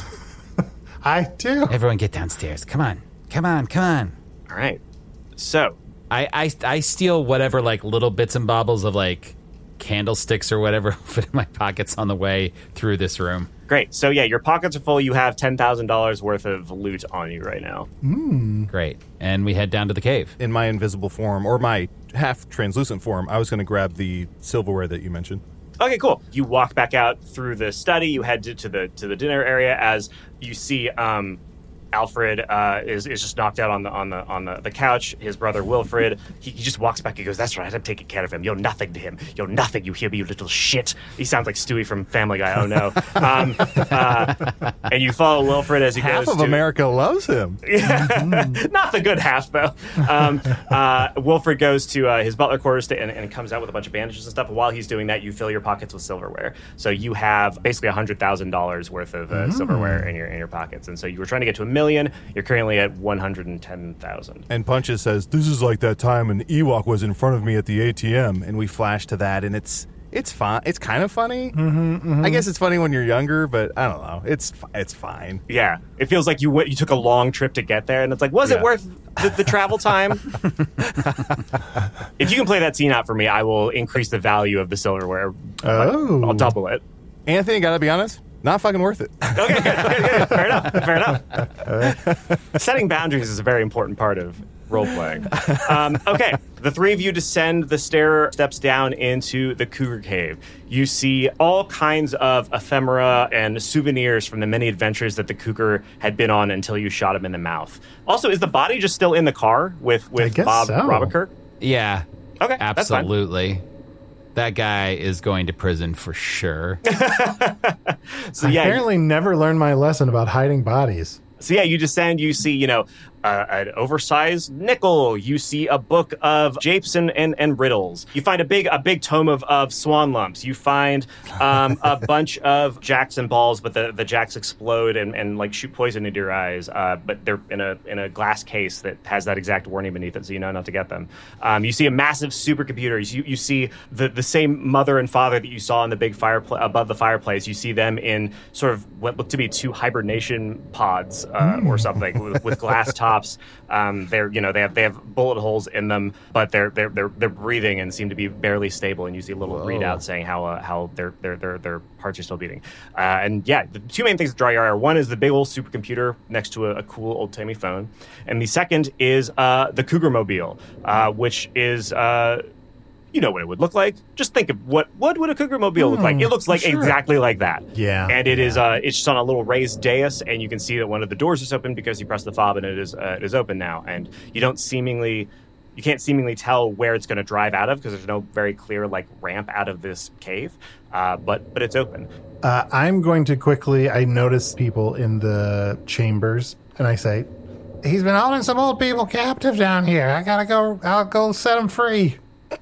I do. Everyone get downstairs. Come on. Come on. Come on. All right. So I, I, I steal whatever, like, little bits and baubles of, like, candlesticks or whatever fit in my pockets on the way through this room. great. So yeah, your pockets are full. You have ten thousand dollars worth of loot on you right now. Mm. Great. And we head down to the cave. In my invisible form, or my half translucent form, I was going to grab the silverware that you mentioned. Okay, cool. You walk back out through the study. You head to, to the to the dinner area as you see um, Alfred uh, is is just knocked out on the on the on the, the couch. His brother Wilfred, he, he just walks back. He goes, "That's right, I'm taking care of him. You're nothing to him. You're nothing. You hear me, you little shit." He sounds like Stewie from Family Guy. Oh no! Um, uh, and you follow Wilfred as he half goes. Half of to, America loves him. Mm-hmm. Not the good half though. Um, uh, Wilfred goes to uh, his butler quarters to, and, and comes out with a bunch of bandages and stuff. And while he's doing that, you fill your pockets with silverware. So you have basically a hundred thousand dollars worth of uh, mm. silverware in your in your pockets. And so you were trying to get to a million. You're currently at one hundred and ten thousand. And Punches says, "This is like that time an Ewok was in front of me at the A T M." And we flash to that, and it's it's fun. It's kind of funny. Mm-hmm, mm-hmm. I guess it's funny when you're younger, but I don't know. It's it's fine. Yeah, it feels like you went, you took a long trip to get there, and it's like, was yeah. it worth the, the travel time? If you can play that scene out for me, I will increase the value of the silverware. Oh, I'll double it. Anthony, gotta be honest. Not fucking worth it. Okay, good, good, good. Fair enough. Fair enough. Setting boundaries is a very important part of role playing. Um, okay, the three of you descend the stair steps down into the Cougar Cave. You see all kinds of ephemera and souvenirs from the many adventures that the Cougar had been on until you shot him in the mouth. Also, is the body just still in the car with with Bob so. Robakirk? Yeah. Okay, absolutely. That guy is going to prison for sure. So yeah, I apparently never learned my lesson about hiding bodies. So yeah, you descend, you see, you know, uh, an oversized nickel. You see a book of japes and, and, and riddles. You find a big a big tome of, of swan lumps. You find um, a bunch of jacks and balls, but the, the jacks explode and, and like shoot poison into your eyes. Uh, but they're in a in a glass case that has that exact warning beneath it, so you know not to get them. Um, you see a massive supercomputer. You you see the, the same mother and father that you saw in the big fireplace above the fireplace. You see them in sort of what look to be two hibernation pods uh, mm. or something with, with glass tops. Um, they're you know they have they have bullet holes in them, but they're they're they're they're breathing and seem to be barely stable. And you see a little Whoa. readout saying how uh, how their their their their hearts are still beating. Uh, and yeah, the two main things that draw your eye are one is the big old supercomputer next to a, a cool old timey phone, and the second is uh, the Cougar Mobile, uh, which is. Uh, You know what it would look like. Just think of what what would a Cougar Mobile look like. It looks like sure. exactly like that. Yeah, and it yeah. is. Uh, it's just on a little raised dais, and you can see that one of the doors is open because you press the fob, and it is uh, it is open now. And you don't seemingly, you can't seemingly tell where it's going to drive out of because there's no very clear like ramp out of this cave. Uh, but but it's open. Uh, I'm going to quickly. I notice people in the chambers, and I say, "He's been holding some old people captive down here. I gotta go. I'll go set them free."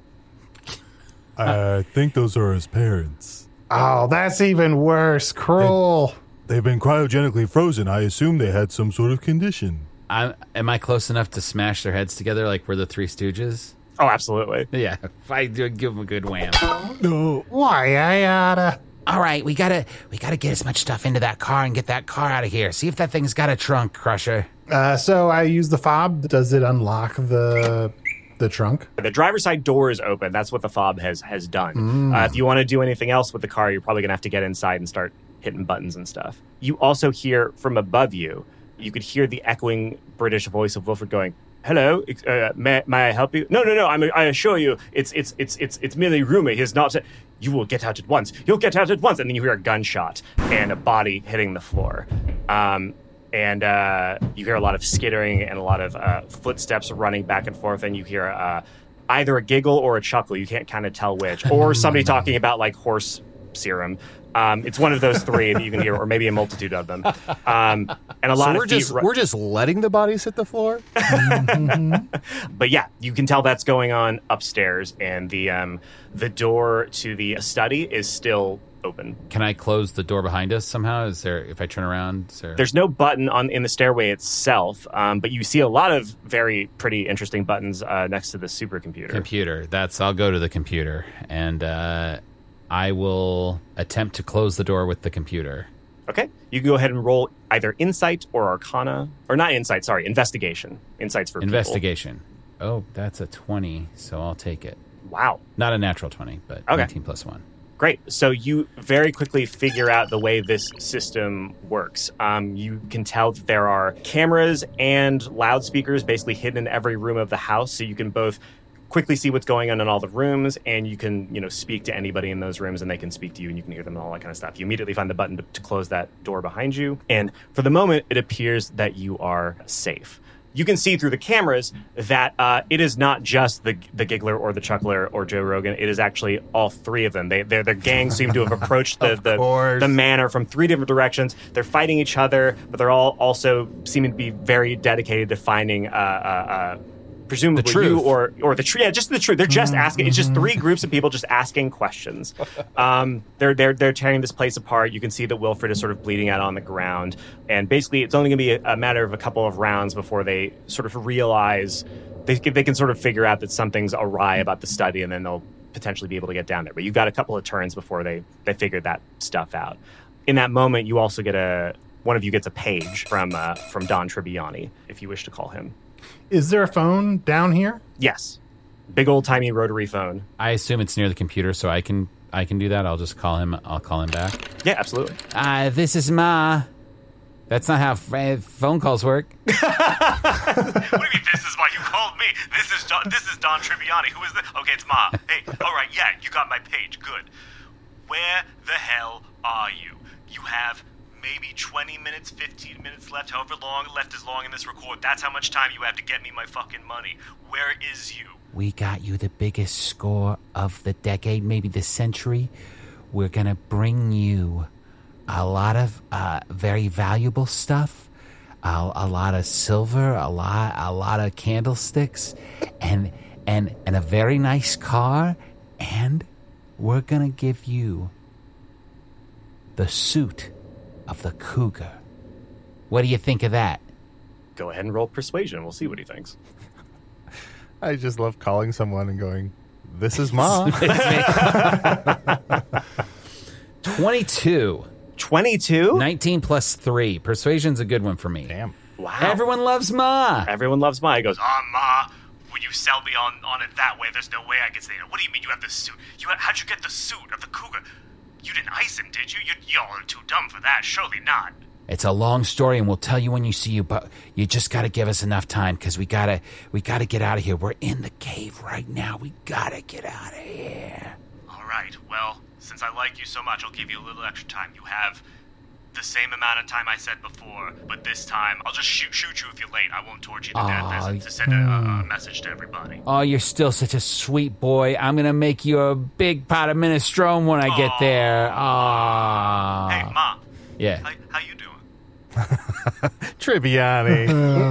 I think those are his parents. Oh, that's even worse. Cruel. They, they've been cryogenically frozen. I assume they had some sort of condition. I, am I close enough to smash their heads together like we're the Three Stooges? Oh, absolutely. Yeah. If I do, give them a good wham. No. Why, I oughta... All right, we gotta we gotta get as much stuff into that car and get that car out of here. See if that thing's got a trunk, Crusher. Uh, so I use the fob. Does it unlock the... The trunk? The driver's side door is open. That's what the fob has has done. Mm. Uh, if you want to do anything else with the car, you're probably going to have to get inside and start hitting buttons and stuff. You also hear from above you, you could hear the echoing British voice of Wilfred going, "Hello, uh, may, may I help you?" No, no, no. I'm, I assure you, it's it's it's it's it's merely rumor. He's not. You will get out at once. You'll get out at once. And then you hear a gunshot and a body hitting the floor. Um, And uh, you hear a lot of skittering and a lot of uh, footsteps running back and forth, and you hear uh, either a giggle or a chuckle. You can't kind of tell which, or somebody talking about like horse serum. Um, it's one of those three that you can hear, or maybe a multitude of them. Um, and a lot so of we're just ru- we're just letting the bodies hit the floor. But yeah, you can tell that's going on upstairs, and the um, the door to the study is still open. Can I close the door behind us somehow? Is there, if I turn around, is there... There's no button on in the stairway itself, um, but you see a lot of very pretty interesting buttons uh, next to the supercomputer. Computer. That's, I'll go to the computer, and uh, I will attempt to close the door with the computer. Okay. You can go ahead and roll either Insight or Arcana, or not Insight, sorry, Investigation. Insight's for Investigation. People. Oh, that's a twenty, so I'll take it. Wow. Not a natural twenty, but okay. nineteen plus one. Great. So you very quickly figure out the way this system works. Um, you can tell that there are cameras and loudspeakers basically hidden in every room of the house, so you can both quickly see what's going on in all the rooms, and you can, you know, speak to anybody in those rooms, and they can speak to you, and you can hear them and all that kind of stuff. You immediately find the button to, to close that door behind you, and for the moment, it appears that you are safe. You can see through the cameras that uh, it is not just the the Giggler or the Chuckler or Joe Rogan. It is actually all three of them. They, their their gangs seem to have approached the the, the manor from three different directions. They're fighting each other, but they're all also seeming to be very dedicated to finding uh, uh, uh, presumably you or or the truth. Yeah, just the truth. They're just asking. It's just three groups of people just asking questions. Um, they're they're they're tearing this place apart. You can see that Wilfred is sort of bleeding out on the ground, and basically it's only going to be a, a matter of a couple of rounds before they sort of realize they they can sort of figure out that something's awry about the study, and then they'll potentially be able to get down there. But you've got a couple of turns before they they figure that stuff out. In that moment, you also get a one of you gets a page from uh, from Don Tribbiani, if you wish to call him. Is there a phone down here? Yes. Big old-timey rotary phone. I assume it's near the computer, so I can I can do that. I'll just call him. I'll call him back. Yeah, absolutely. Uh, this is Ma. That's not how f- phone calls work. What do you mean, this is Ma? You called me. This is Don, this is Don Tribbiani. Who is this? Okay, it's Ma. Hey, all right, yeah, you got my page. Good. Where the hell are you? You have maybe twenty minutes, fifteen minutes left, however long left is long in this record. That's how much time you have to get me my fucking money. Where is you? We got you the biggest score of the decade, maybe the century. We're going to bring you a lot of uh, very valuable stuff, a, a lot of silver, a lot a lot of candlesticks, and and and a very nice car, and we're going to give you the suit of the cougar. What do you think of that? Go ahead and roll persuasion. We'll see what he thinks. I just love calling someone and going, this is Ma. twenty-two. twenty-two? nineteen plus three. Persuasion's a good one for me. Damn. Wow. Everyone loves Ma. Everyone loves Ma. He goes, Ah, uh, Ma, will you sell me on, on it that way? There's no way I can say that. What do you mean you have the suit? You had, how'd you get the suit of the cougar? You didn't ice him, did you? you? Y'all are too dumb for that. Surely not. It's a long story, and we'll tell you when you see you, but you just got to give us enough time, because we got to we gotta get out of here. We're in the cave right now. We got to get out of here. All right. Well, since I like you so much, I'll give you a little extra time. You have the same amount of time I said before, but this time I'll just shoot shoot you if you're late. I won't torture you to death as, to send a, a, a message to everybody. Oh, you're still such a sweet boy. I'm going to make you a big pot of minestrone when I get Aww. there. Aww. Hey, Ma. Yeah. How, how you doing? Tribbiani.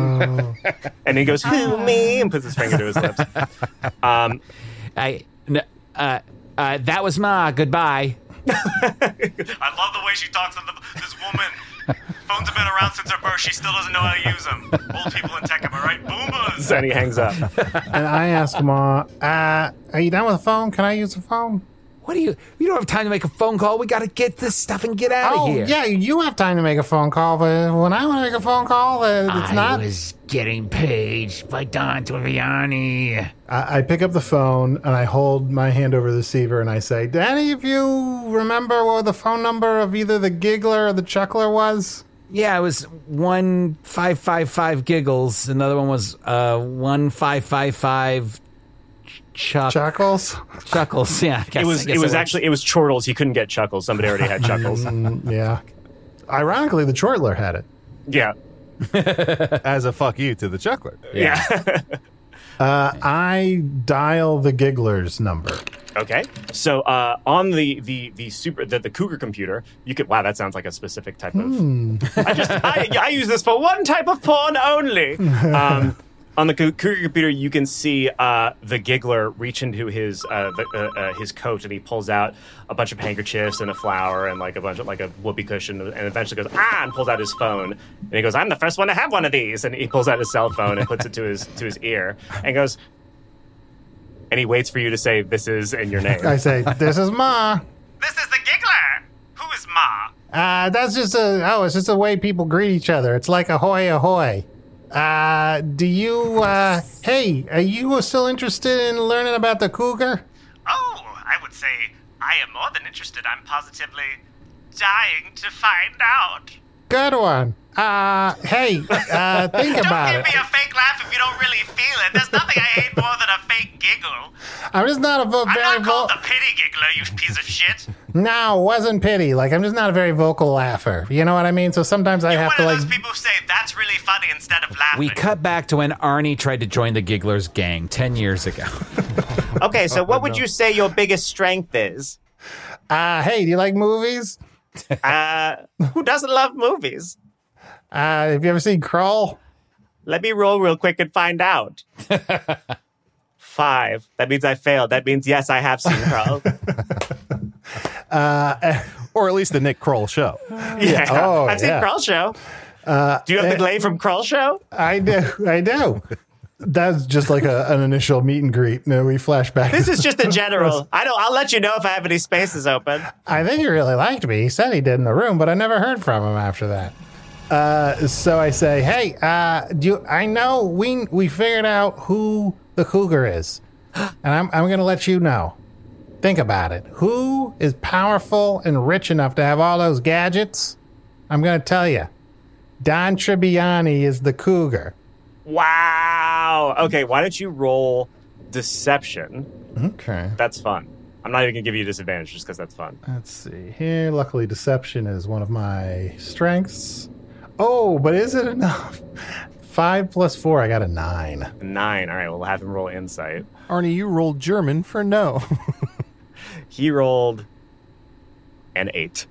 and he goes, who me? And puts his finger to his lips. Um, I, n- uh, uh, that was Ma. Goodbye. I love the way she talks to the, this woman. Phones have been around since her birth. She still doesn't know how to use them. Old people in tech, am I right? Boomers! And he hangs up. And I ask Ma, uh, are you done with the phone? Can I use the phone? What do you... We don't have time to make a phone call. We got to get this stuff and get out oh, of here. yeah, you have time to make a phone call, but when I want to make a phone call, uh, it's I not... I was getting paged by Don Tribbiani. I, I pick up the phone, and I hold my hand over the receiver, and I say, do any of you remember what the phone number of either the Giggler or the Chuckler was? Yeah, it was one five five five giggles. Another one was uh, one five five five chuck Chuckles. Chuckles. Yeah, I guess, it was. I guess it was it actually. It was Chortles. He couldn't get Chuckles. Somebody already had Chuckles. Mm, yeah. Ironically, the Chortler had it. Yeah. As a fuck you to the Chuckler. Yeah. uh, I dial the Giggler's number. Okay, so uh, on the the the super the, the Cougar computer, you could wow, that sounds like a specific type of. Hmm. I just I, I use this for one type of porn only. Um, on the Cougar computer, you can see uh, the Giggler reach into his uh, the, uh, uh, his coat, and he pulls out a bunch of handkerchiefs and a flower and like a bunch of like a whoopee cushion, and eventually goes ah and pulls out his phone, and he goes, I'm the first one to have one of these, and he pulls out his cell phone and puts it to his to his ear and goes. And he waits for you to say, this is, and your name. I say, this is Ma. This is the Giggler. Who is Ma? Uh, that's just a, oh, it's just a way people greet each other. It's like ahoy, ahoy. Uh, do you, uh, hey, are you still interested in learning about the cougar? Oh, I would say I am more than interested. I'm positively dying to find out. Good one. Uh, hey, uh, think about it. Don't give it. me a fake laugh if you don't really feel it. There's nothing I hate more than a fake giggle. I'm just not a vo- I'm very not called vo- the pity giggler, you piece of shit. No, wasn't pity. Like, I'm just not a very vocal laugher. You know what I mean? So sometimes I You're have one to, of like... those people who say, that's really funny instead of laughing. We cut back to when Arnie tried to join the Gigglers gang ten years ago. Okay, so what would you say your biggest strength is? Uh, hey, do you like movies? Uh, who doesn't love movies? Uh, have you ever seen Crawl? Let me roll real quick and find out. Five. That means I failed. That means, yes, I have seen Crawl. uh, or at least the Nick Kroll show. Yeah. Oh, I've seen yeah. Crawl Show. Uh, Do you have the uh, glaive from Crawl Show? I do. I do. That's just like a, an initial meet and greet. No, we flash back. This is just a general. I don't. I'll let you know if I have any spaces open. I think he really liked me. He said he did in the room, but I never heard from him after that. Uh, so I say, hey, uh, do you, I know we we figured out who the cougar is, and I'm I'm gonna let you know. Think about it. Who is powerful and rich enough to have all those gadgets? I'm gonna tell you. Don Tribbiani is the cougar. Wow. Okay, why don't you roll deception? Okay. That's fun. I'm not even going to give you a disadvantage just because that's fun. Let's see here. Luckily, deception is one of my strengths. Oh, but is it enough? Five plus four, I got a nine. Nine. All right, we'll have him roll insight. Arnie, you rolled German for no. He rolled an eight.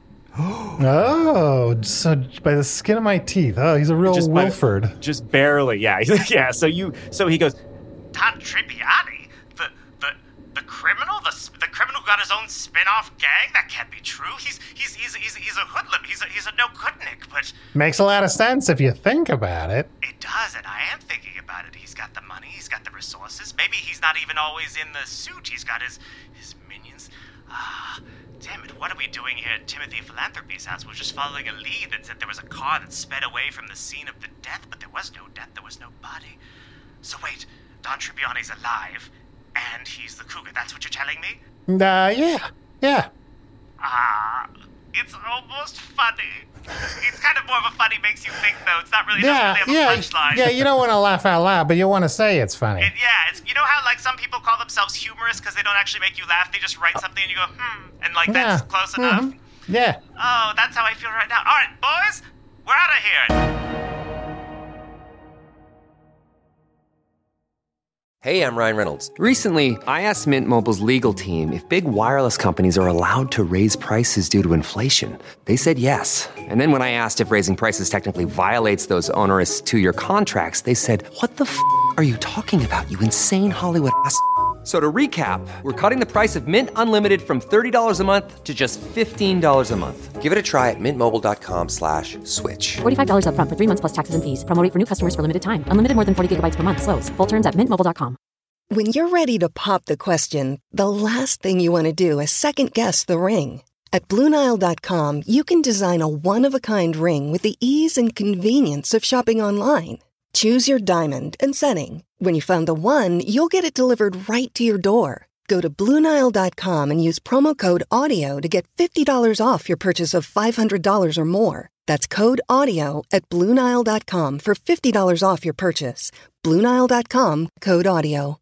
Oh, so by the skin of my teeth. Oh, he's a real Just by- Wilford. Just barely, yeah. Yeah, so you, so he goes, Don Tribbiani? The, the, the criminal? The, the criminal who got his own spin-off gang? That can't be true. He's, he's, he's, he's, he's a hoodlum. He's a, he's a no-goodnik, but... Makes a lot of sense if you think about it. It does, and I am thinking about it. He's got the money, he's got the resources. Maybe he's not even always in the suit. He's got his, his minions. Ah... Damn it, what are we doing here at Timothy Philanthropy's house? We're just following a lead that said there was a car that sped away from the scene of the death, but there was no death, there was no body. So wait, Don Tribbiani's alive, and he's the cougar. That's what you're telling me? Uh, yeah, yeah. Ah, it's almost funny. It's kind of more of a funny makes you think, though. It's not really, it Yeah, doesn't really yeah, have a punchline. yeah, you don't want to laugh out loud, but you want to say it's funny. It, yeah, it's, you know how like some people call themselves humorous because they don't actually make you laugh. They just write something and you go, hmm, and like that's Yeah, close enough. mhm, Yeah. Oh, that's how I feel right now. All right, boys, we're out of here. Hey, I'm Ryan Reynolds. Recently, I asked Mint Mobile's legal team if big wireless companies are allowed to raise prices due to inflation. They said yes. And then when I asked if raising prices technically violates those onerous two-year contracts, they said, what the f*** are you talking about, you insane Hollywood ass f- So to recap, we're cutting the price of Mint Unlimited from thirty dollars a month to just fifteen dollars a month. Give it a try at mintmobile.com slash switch. forty-five dollars up front for three months plus taxes and fees. Promo rate for new customers for limited time. Unlimited more than forty gigabytes per month. Slows full terms at mint mobile dot com. When you're ready to pop the question, the last thing you want to do is second-guess the ring. At Blue Nile dot com, you can design a one-of-a-kind ring with the ease and convenience of shopping online. Choose your diamond and setting. When you find the one, you'll get it delivered right to your door. Go to Blue Nile dot com and use promo code AUDIO to get fifty dollars off your purchase of five hundred dollars or more. That's code AUDIO at Blue Nile dot com for fifty dollars off your purchase. Blue Nile dot com, code AUDIO.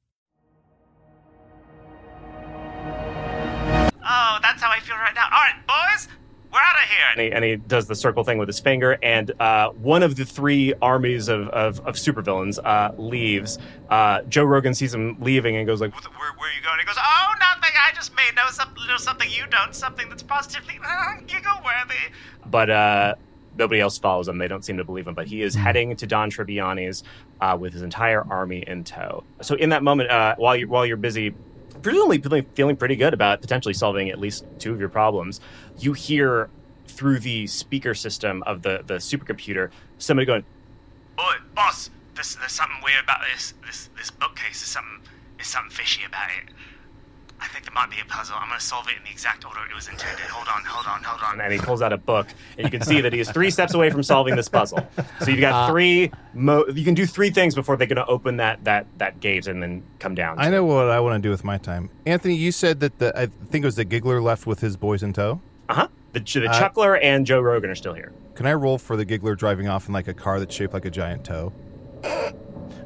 Oh, that's how I feel right now. All right, boys, we're out of here. And he, and he does the circle thing with his finger, and uh, one of the three armies of, of, of supervillains uh, leaves. Uh, Joe Rogan sees him leaving and goes like, Where, where are you going? He goes, oh, nothing. I just may know something, know something you don't, something that's positively uh, giggle-worthy. but uh, nobody else follows him. They don't seem to believe him, but he is heading to Don Tribbiani's uh, with his entire army in tow. So in that moment, uh, while, you, while you're busy presumably feeling pretty good about potentially solving at least two of your problems, you hear through the speaker system of the, the supercomputer somebody going, Boy, boss, there's, there's something weird about this, this this bookcase. There's something, there's something fishy about it. I think there might be a puzzle. I'm going to solve it in the exact order it was intended. Hold on, hold on, hold on. and he pulls out a book, and you can see that he is three steps away from solving this puzzle. So you've got Uh, three, mo- you can do three things before they're going to open that, that, that gate and then come down. I know what I want to do with my time. Anthony, you said that the I think it was the Giggler left with his boys in tow. Uh-huh. The, the Uh, Chuckler and Joe Rogan are still here. Can I roll for the Giggler driving off in like a car that's shaped like a giant toe?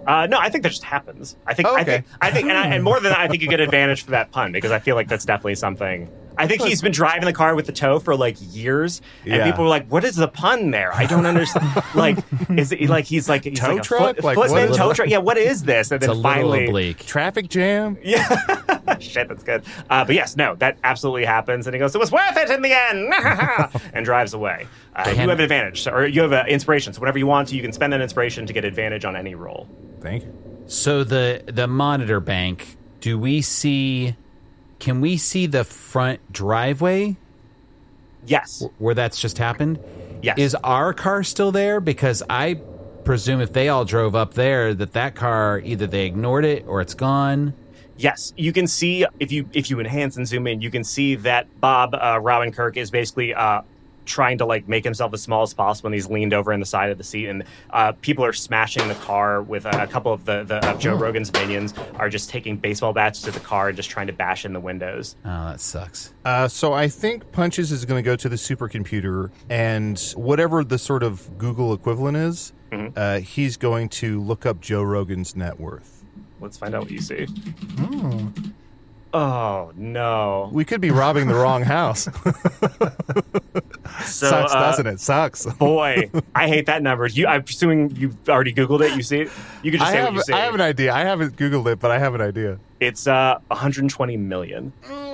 Uh, no, I think that just happens. I think, Oh, I okay. think, I think, and, I, and more than that, I think you get advantage for that pun because I feel like that's definitely something. I think he's been driving the car with the tow for like years, and Yeah. people were like, "What is the pun there? I don't understand." Like, is it like he's like he's Tow like truck? a foot, Like, footman what is tow it? truck? Yeah, what is this? And It's then a finally, little oblique. Traffic jam? yeah, shit, that's good. Uh, but yes, no, that absolutely happens, and he goes, "It was worth it in the end," and drives away. Uh, you Can- have an advantage, so- or you have an inspiration. So whenever you want to, you can spend that inspiration to get advantage on any roll. Thank you. So the the monitor bank, do we see can we see the front driveway Yes. where that's just happened? Yes. Is our car still there? Because I presume if they all drove up there that that car either they ignored it or it's gone. Yes, you can see if you if you enhance and zoom in, you can see that Bob uh, Robin Kirk is basically uh, trying to like make himself as small as possible, and he's leaned over in the side of the seat, and uh, people are smashing the car with a, a couple of the, the of Joe Rogan's minions are just taking baseball bats to the car and just trying to bash in the windows. Oh, that sucks. Uh, so I think Punches is going to go to the supercomputer, and whatever the sort of Google equivalent is, Mhm. uh, he's going to look up Joe Rogan's net worth. Let's find out what you see. Oh no! We could be robbing the wrong house. So, Sucks, uh, doesn't it? Sucks. Boy, I hate that number. You, I'm assuming you've already Googled it. You see it? You can just I say have, what you see. I have an idea. I haven't Googled it, but I have an idea. It's uh, one hundred twenty million.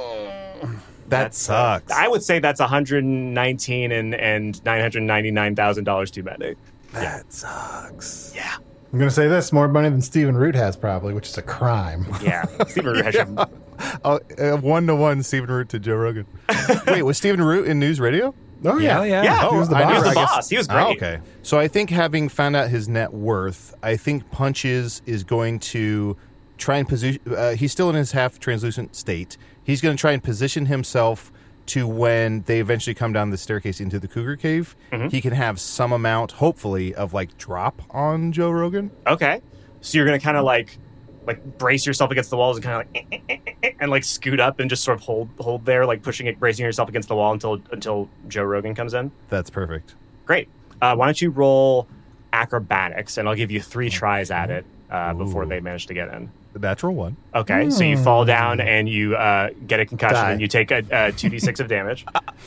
That sucks. I would say that's one hundred nineteen and and nine hundred ninety nine thousand dollars too many. That sucks. Yeah. I'm going to say this, more money than Stephen Root has probably, which is a crime. Yeah. Stephen Root has should- Oh, uh, one to one, Stephen Root to Joe Rogan. Wait, was Stephen Root in News Radio? Oh, yeah. Oh, yeah. Yeah, Oh, he was the I boss. knew- He was the I guess- boss. He was Oh, great. okay. So I think having found out his net worth, I think Punches is going to try and position. Uh, he's still in his half translucent state. He's going to try and position himself to when they eventually come down the staircase into the Cougar Cave. Mhm. He can have some amount, hopefully, of like drop on Joe Rogan. Okay. So you're gonna kind of like like brace yourself against the walls and kind of like eh, eh, eh, eh, and like scoot up and just sort of hold hold there, like pushing it, bracing yourself against the wall until until Joe Rogan comes in. That's perfect. Great. Uh, why don't you roll acrobatics, and I'll give you three tries at it uh, before they manage to get in. The natural one. Okay, so you fall down and you uh, get a concussion Die. and you take a, a two d six of damage.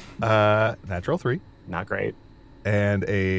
Uh, natural three. Not great. And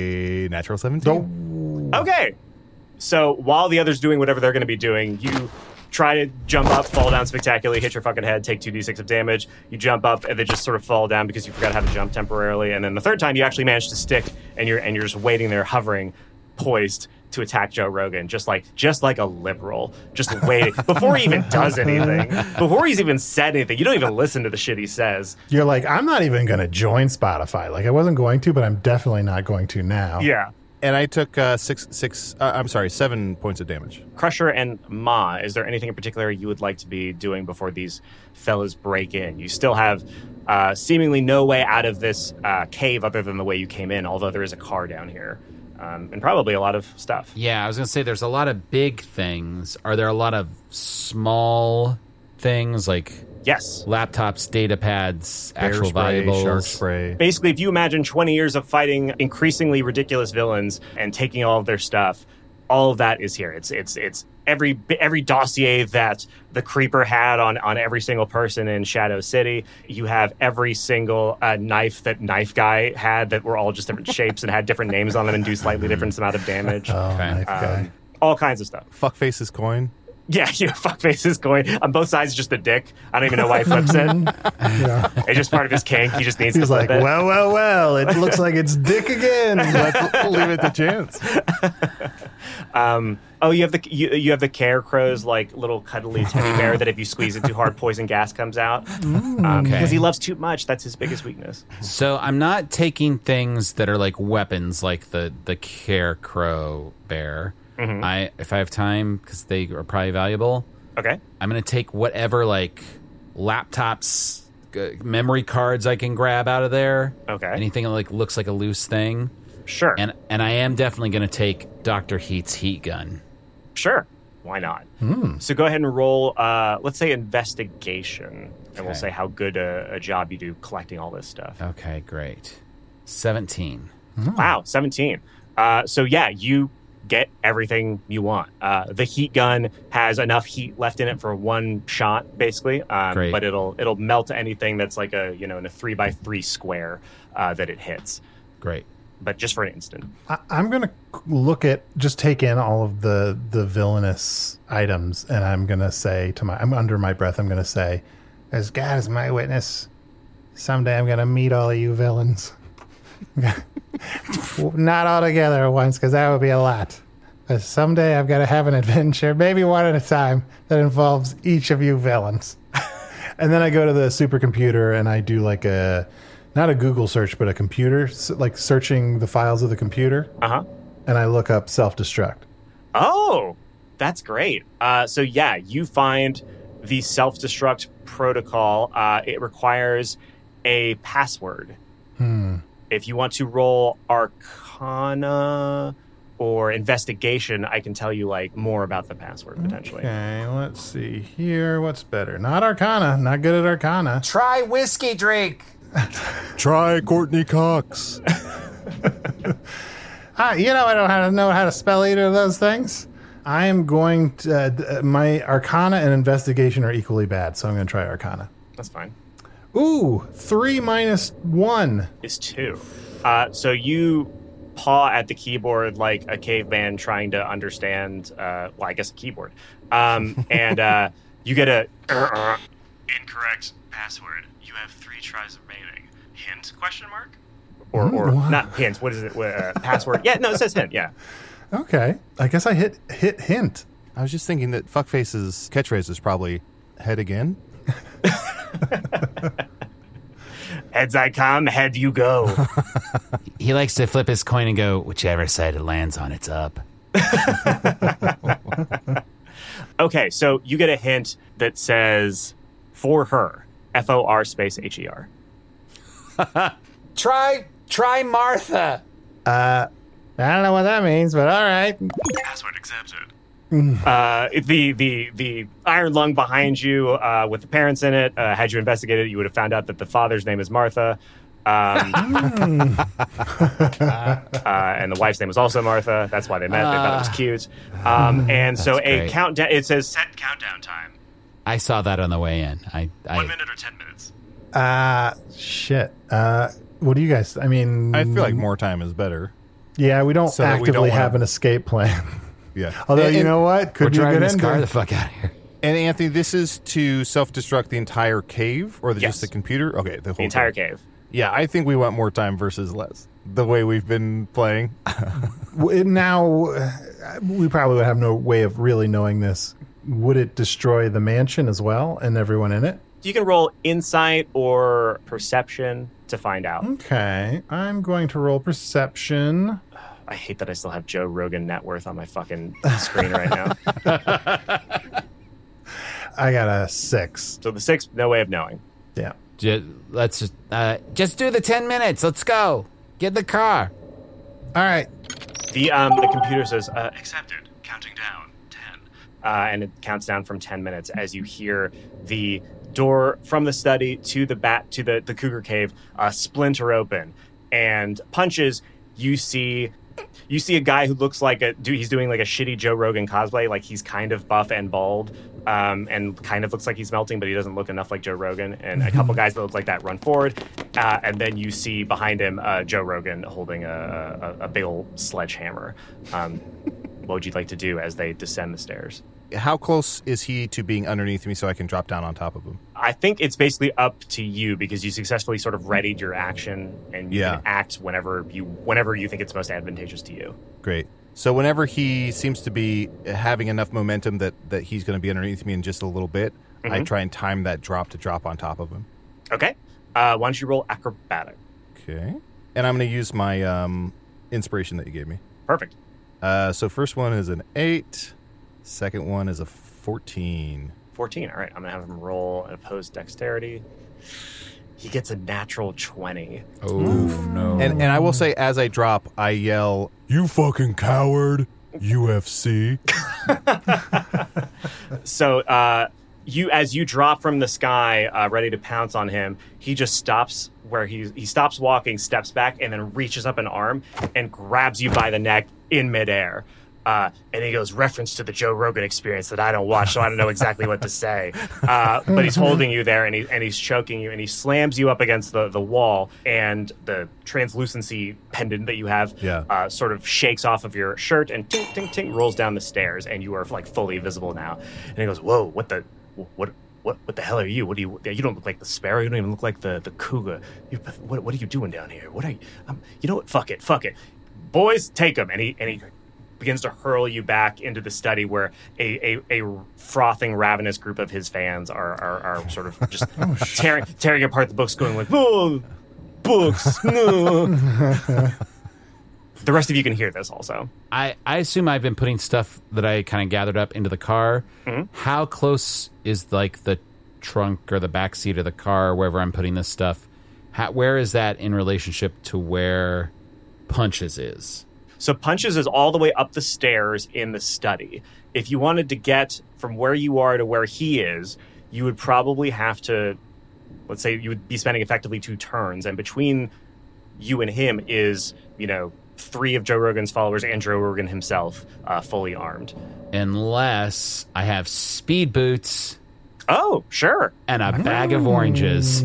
a natural seventeen. Okay. So while the other's doing whatever they're going to be doing, you try to jump up, fall down spectacularly, hit your fucking head, take two d six of damage. You jump up and then just sort of fall down because you forgot how to jump temporarily. And then the third time you actually manage to stick and you're and you're just waiting there, hovering, poised to attack Joe Rogan, just like just like a liberal, just waiting before he even does anything, before he's even said anything. You don't even listen to the shit he says. You're like, I'm not even going to join Spotify. Like, I wasn't going to, but I'm definitely not going to now. Yeah. And I took uh, six, six. Uh, I'm sorry, seven points of damage. Crusher and Ma, is there anything in particular you would like to be doing before these fellas break in? You still have uh, seemingly no way out of this uh, cave other than the way you came in, although there is a car down here. Um, and probably a lot of stuff. Yeah, I was going to say there's a lot of big things. Are there a lot of small things like yes, laptops, data pads, Bear actual spray, valuables? shark spray. Basically, if you imagine twenty years of fighting increasingly ridiculous villains and taking all of their stuff, all of that is here. It's it's it's every every dossier that the Creeper had on, on every single person in Shadow City. You have every single uh, knife that Knife Guy had that were all just different shapes and had different names on them and do slightly different amount of damage. Oh, Okay. Knife Guy. Um, all kinds of stuff. Fuckface's coin. Yeah, you know, fuckface's going on both sides. Just a dick. I don't even know why he flips it. Yeah. It's just part of his kink. He just needs He's to flip like, it. well, well, well, it looks like it's Dick again. Let's leave it to chance. Um, oh, you have the you, you have the Carecrow's like little cuddly teddy bear that if you squeeze it too hard, poison gas comes out. Um, Okay. Because he loves too much. That's his biggest weakness. So I'm not taking things that are like weapons, like the the Carecrow bear. Mhm. I if I have time, because they are probably valuable. Okay. I'm gonna take whatever like laptops, g- memory cards I can grab out of there. Okay. Anything that like looks like a loose thing. Sure. And and I am definitely gonna take Doctor Heat's heat gun. Sure. Why not? Hmm. So go ahead and roll, uh, let's say investigation, and we'll Okay. say how good a, a job you do collecting all this stuff. Okay, great. Seventeen. Wow, seventeen. Uh, so yeah, you get everything you want. Uh, the heat gun has enough heat left in it for one shot, basically. Um, Great. But it'll it'll melt anything that's like a you know in a three by three square uh, that it hits. Great. But just for an instant. I, I'm gonna look at just take in all of the the villainous items, and I'm gonna say to my I'm under my breath. I'm gonna say, as God is my witness, someday I'm gonna meet all of you villains. Not all together at once, because that would be a lot. But someday I've got to have an adventure, maybe one at a time, that involves each of you villains. And then I go to the supercomputer and I do like a, not a Google search, but a computer, like searching the files of the computer. Uh-huh. And I look up self-destruct. Oh, that's great. Uh, so yeah, you find the self-destruct protocol. Uh, it requires a password. Hmm. If you want to roll Arcana or Investigation, I can tell you like more about the password potentially. Okay, let's see here. What's better? Not Arcana. Not good at Arcana. Try whiskey drink. Try Courtney Cox. Ah, you know I don't how to know how to spell either of those things. I am going to. Uh, my Arcana and Investigation are equally bad, so I'm going to try Arcana. That's fine. Ooh, three minus one is two. Uh, so you paw at the keyboard like a caveman trying to understand, uh, well, I guess a keyboard. Um, and uh, you get a... Incorrect password. You have three tries remaining. Hint, question mark? Or, or Wow. not hint, what is it? Uh, password? Yeah, no, it says hint, yeah. Okay, I guess I hit hit hint. I was just thinking that Fuckface's catchphrase is probably head again. Heads I come, head you go. He likes to flip his coin and go, whichever side it lands on, it's up. Okay, so you get a hint that says, for her, F O R space H E R. Try, try Martha. Uh, I don't know what that means, but all right. Password accepted. Uh, the the the iron lung behind you uh, with the parents in it. Uh, had you investigated it, you would have found out that the father's name is Martha, um, uh, and the wife's name was also Martha. That's why they met. They thought it was cute. Um, and so That's a great. countdown. It says Set countdown time. I saw that on the way in. I, I One minute or ten minutes. Uh, shit. Uh, what do you guys? I mean, I feel like more time is better. Yeah, we don't So that we actively don't wanna- have an escape plan. Yeah. Although And- you know what, we're could be a driving good this car ending. the fuck out of here. And Anthony, this is to self-destruct the entire cave, or the, Yes. just the computer? Okay, the whole the entire thing. cave. Yeah, I think we want more time versus less. The way we've been playing. W- Now, uh, we probably would have no way of really knowing this. Would it destroy the mansion as well and everyone in it? You can roll insight or perception to find out. Okay, I'm going to roll perception. I hate that I still have Joe Rogan net worth on my fucking screen right now. I got a six. So the six, no way of knowing. Yeah. Just, let's just, uh, just do the ten minutes. Let's go. Get in the car. All right. The um the computer says uh, Accepted. Counting down. Ten. uh, and it counts down from ten minutes as you hear the door from the study to the bat to the the cougar cave uh, splinter open, and punches. You see. You see a guy who looks like a dude. He's doing like a shitty Joe Rogan cosplay. Like he's kind of buff and bald, um, and kind of looks like he's melting, but he doesn't look enough like Joe Rogan. And a couple guys that look like that run forward, uh, and then you see behind him uh, Joe Rogan holding a, a, a big old sledgehammer. Um, what would you like to do as they descend the stairs? How close is he to being underneath me so I can drop down on top of him? I think it's basically up to you because you successfully sort of readied your action, and you Yeah. can act whenever you whenever you think it's most advantageous to you. Great. So whenever he seems to be having enough momentum that, that he's going to be underneath me in just a little bit, I Mhm. try and time that drop to drop on top of him. Okay. Uh, why don't you roll acrobatic? Okay. And I'm going to use my um, inspiration that you gave me. Perfect. Uh, so first one is an eight. Second one is a fourteen. fourteen. All right. I'm going to have him roll an opposed dexterity. He gets a natural twenty. Oh, no. And and I will say, as I drop, I yell, "You fucking coward! U F C!" So uh, you, as you drop from the sky, uh, ready to pounce on him, he just stops where he he stops walking, steps back, and then reaches up an arm and grabs you by the neck in midair. Uh, and he goes, reference to the Joe Rogan Experience that I don't watch, so I don't know exactly what to say. Uh, but he's holding you there, and, he, and he's choking you, and he slams you up against the, the wall, and the translucency pendant that you have Yeah. uh, sort of shakes off of your shirt and tink, tink, tink, rolls down the stairs, and you are like fully visible now. And he goes, whoa, what the, what, what, what the hell are you? What do you, you don't look like the sparrow. You don't even look like the, the cougar. You, what, what are you doing down here? What are you, um, you know what? Fuck it, fuck it. Boys, take him. And he, and he begins to hurl you back into the study where a, a, a frothing, ravenous group of his fans are, are, are sort of just oh, tearing, tearing apart the books, going like, oh, books, no. The rest of you can hear this also. I, I assume I've been putting stuff that I kind of gathered up into the car. Mm-hmm. How close is like the trunk or the back seat of the car, wherever I'm putting this stuff? How, where is that in relationship to where Punches is? So Punches is all the way up the stairs in the study. If you wanted to get from where you are to where he is, you would probably have to, let's say you would be spending effectively two turns. And between you and him is, you know, three of Joe Rogan's followers and Joe Rogan himself, uh, fully armed. Unless I have speed boots. Oh, sure. And a bag of oranges.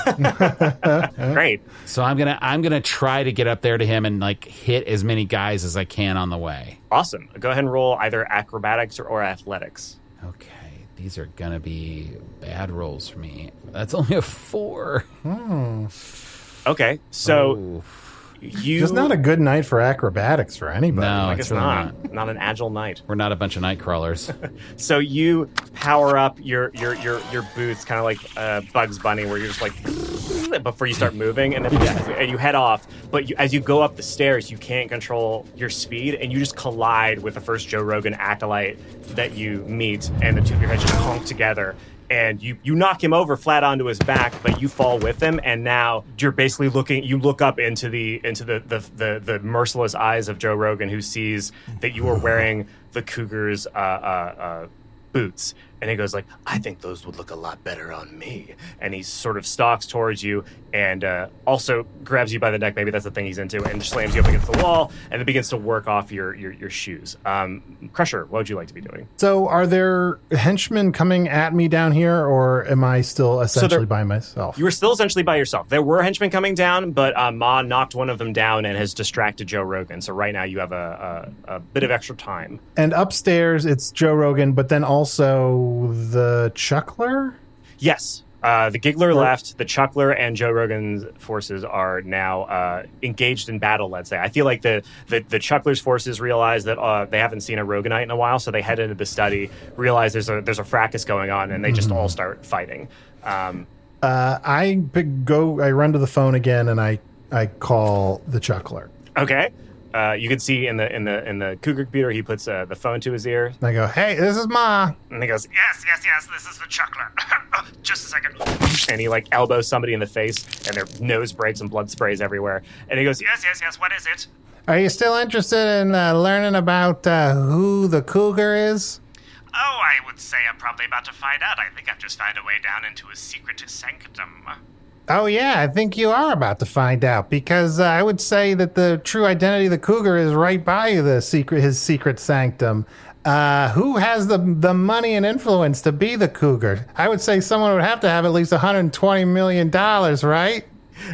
Great. So I'm gonna I'm gonna try to get up there to him and like hit as many guys as I can on the way. Awesome. Go ahead and roll either acrobatics or, or athletics. Okay, these are gonna be bad rolls for me. That's only a four. Hmm. Okay, so oh. you It's not a good night for acrobatics for anybody. No, I it's guess really not. not. Not an agile knight. We're not a bunch of night crawlers. So you power up your your your, your boots, kind of like uh, Bugs Bunny, where you're just like before you start moving, and then and you head off. But you, as you go up the stairs, you can't control your speed, and you just collide with the first Joe Rogan acolyte that you meet, and the two of your heads just honk together. And you, you knock him over flat onto his back, but you fall with him, and now you're basically looking. You look up into the into the the the, the merciless eyes of Joe Rogan, who sees that you are wearing the Cougar's uh, uh, uh, boots, and he goes like, "I think those would look a lot better on me." And he sort of stalks towards you, and uh, also grabs you by the neck. Maybe that's the thing he's into, and slams you up against the wall, and then begins to work off your your, your shoes. Um, Crusher, what would you like to be doing? So are there henchmen coming at me down here, or am I still essentially so by myself? You were still essentially by yourself. There were henchmen coming down, but uh, Ma knocked one of them down and has distracted Joe Rogan. So right now you have a, a, a bit of extra time. And upstairs it's Joe Rogan, but then also the Chuckler? Yes. Uh, the Giggler left, the Chuckler and Joe Rogan's forces are now uh, engaged in battle, let's say. I feel like the, the, the Chuckler's forces realize that uh, they haven't seen a Roganite in a while, so they head into the study, realize there's a there's a fracas going on, and they just mm-hmm. all start fighting. Um, uh, I go, I run to the phone again, and I, I call the Chuckler. Okay. Uh, you can see in the in the in the Cougar computer, he puts uh, the phone to his ear. And I go, "Hey, this is Ma." And he goes, "Yes, yes, yes. This is the Chuckler. Just a second." And he like elbows somebody in the face, and their nose breaks and blood sprays everywhere. And he goes, "Yes, yes, yes. What is it?" Are you still interested in uh, learning about uh, who the Cougar is? Oh, I would say I'm probably about to find out. I think I've just found a way down into a secret sanctum. Oh, yeah, I think you are about to find out, because uh, I would say that the true identity of the Cougar is right by the secret, his secret sanctum. Uh, who has the the money and influence to be the Cougar? I would say someone would have to have at least one hundred twenty million dollars, right?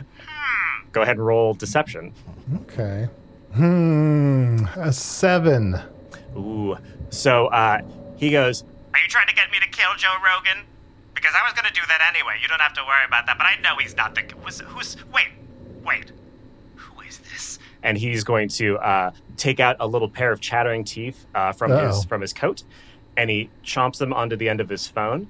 Hmm. Go ahead and roll deception. Okay. Hmm, a seven. Ooh. So uh, he goes, "Are you trying to get me to kill Joe Rogan? Because I was going to do that anyway. You don't have to worry about that. But I know he's not the... Who's... who's wait. Wait. Who is this?" And he's going to uh, take out a little pair of chattering teeth uh, from Uh-oh. his from his coat. And he chomps them onto the end of his phone.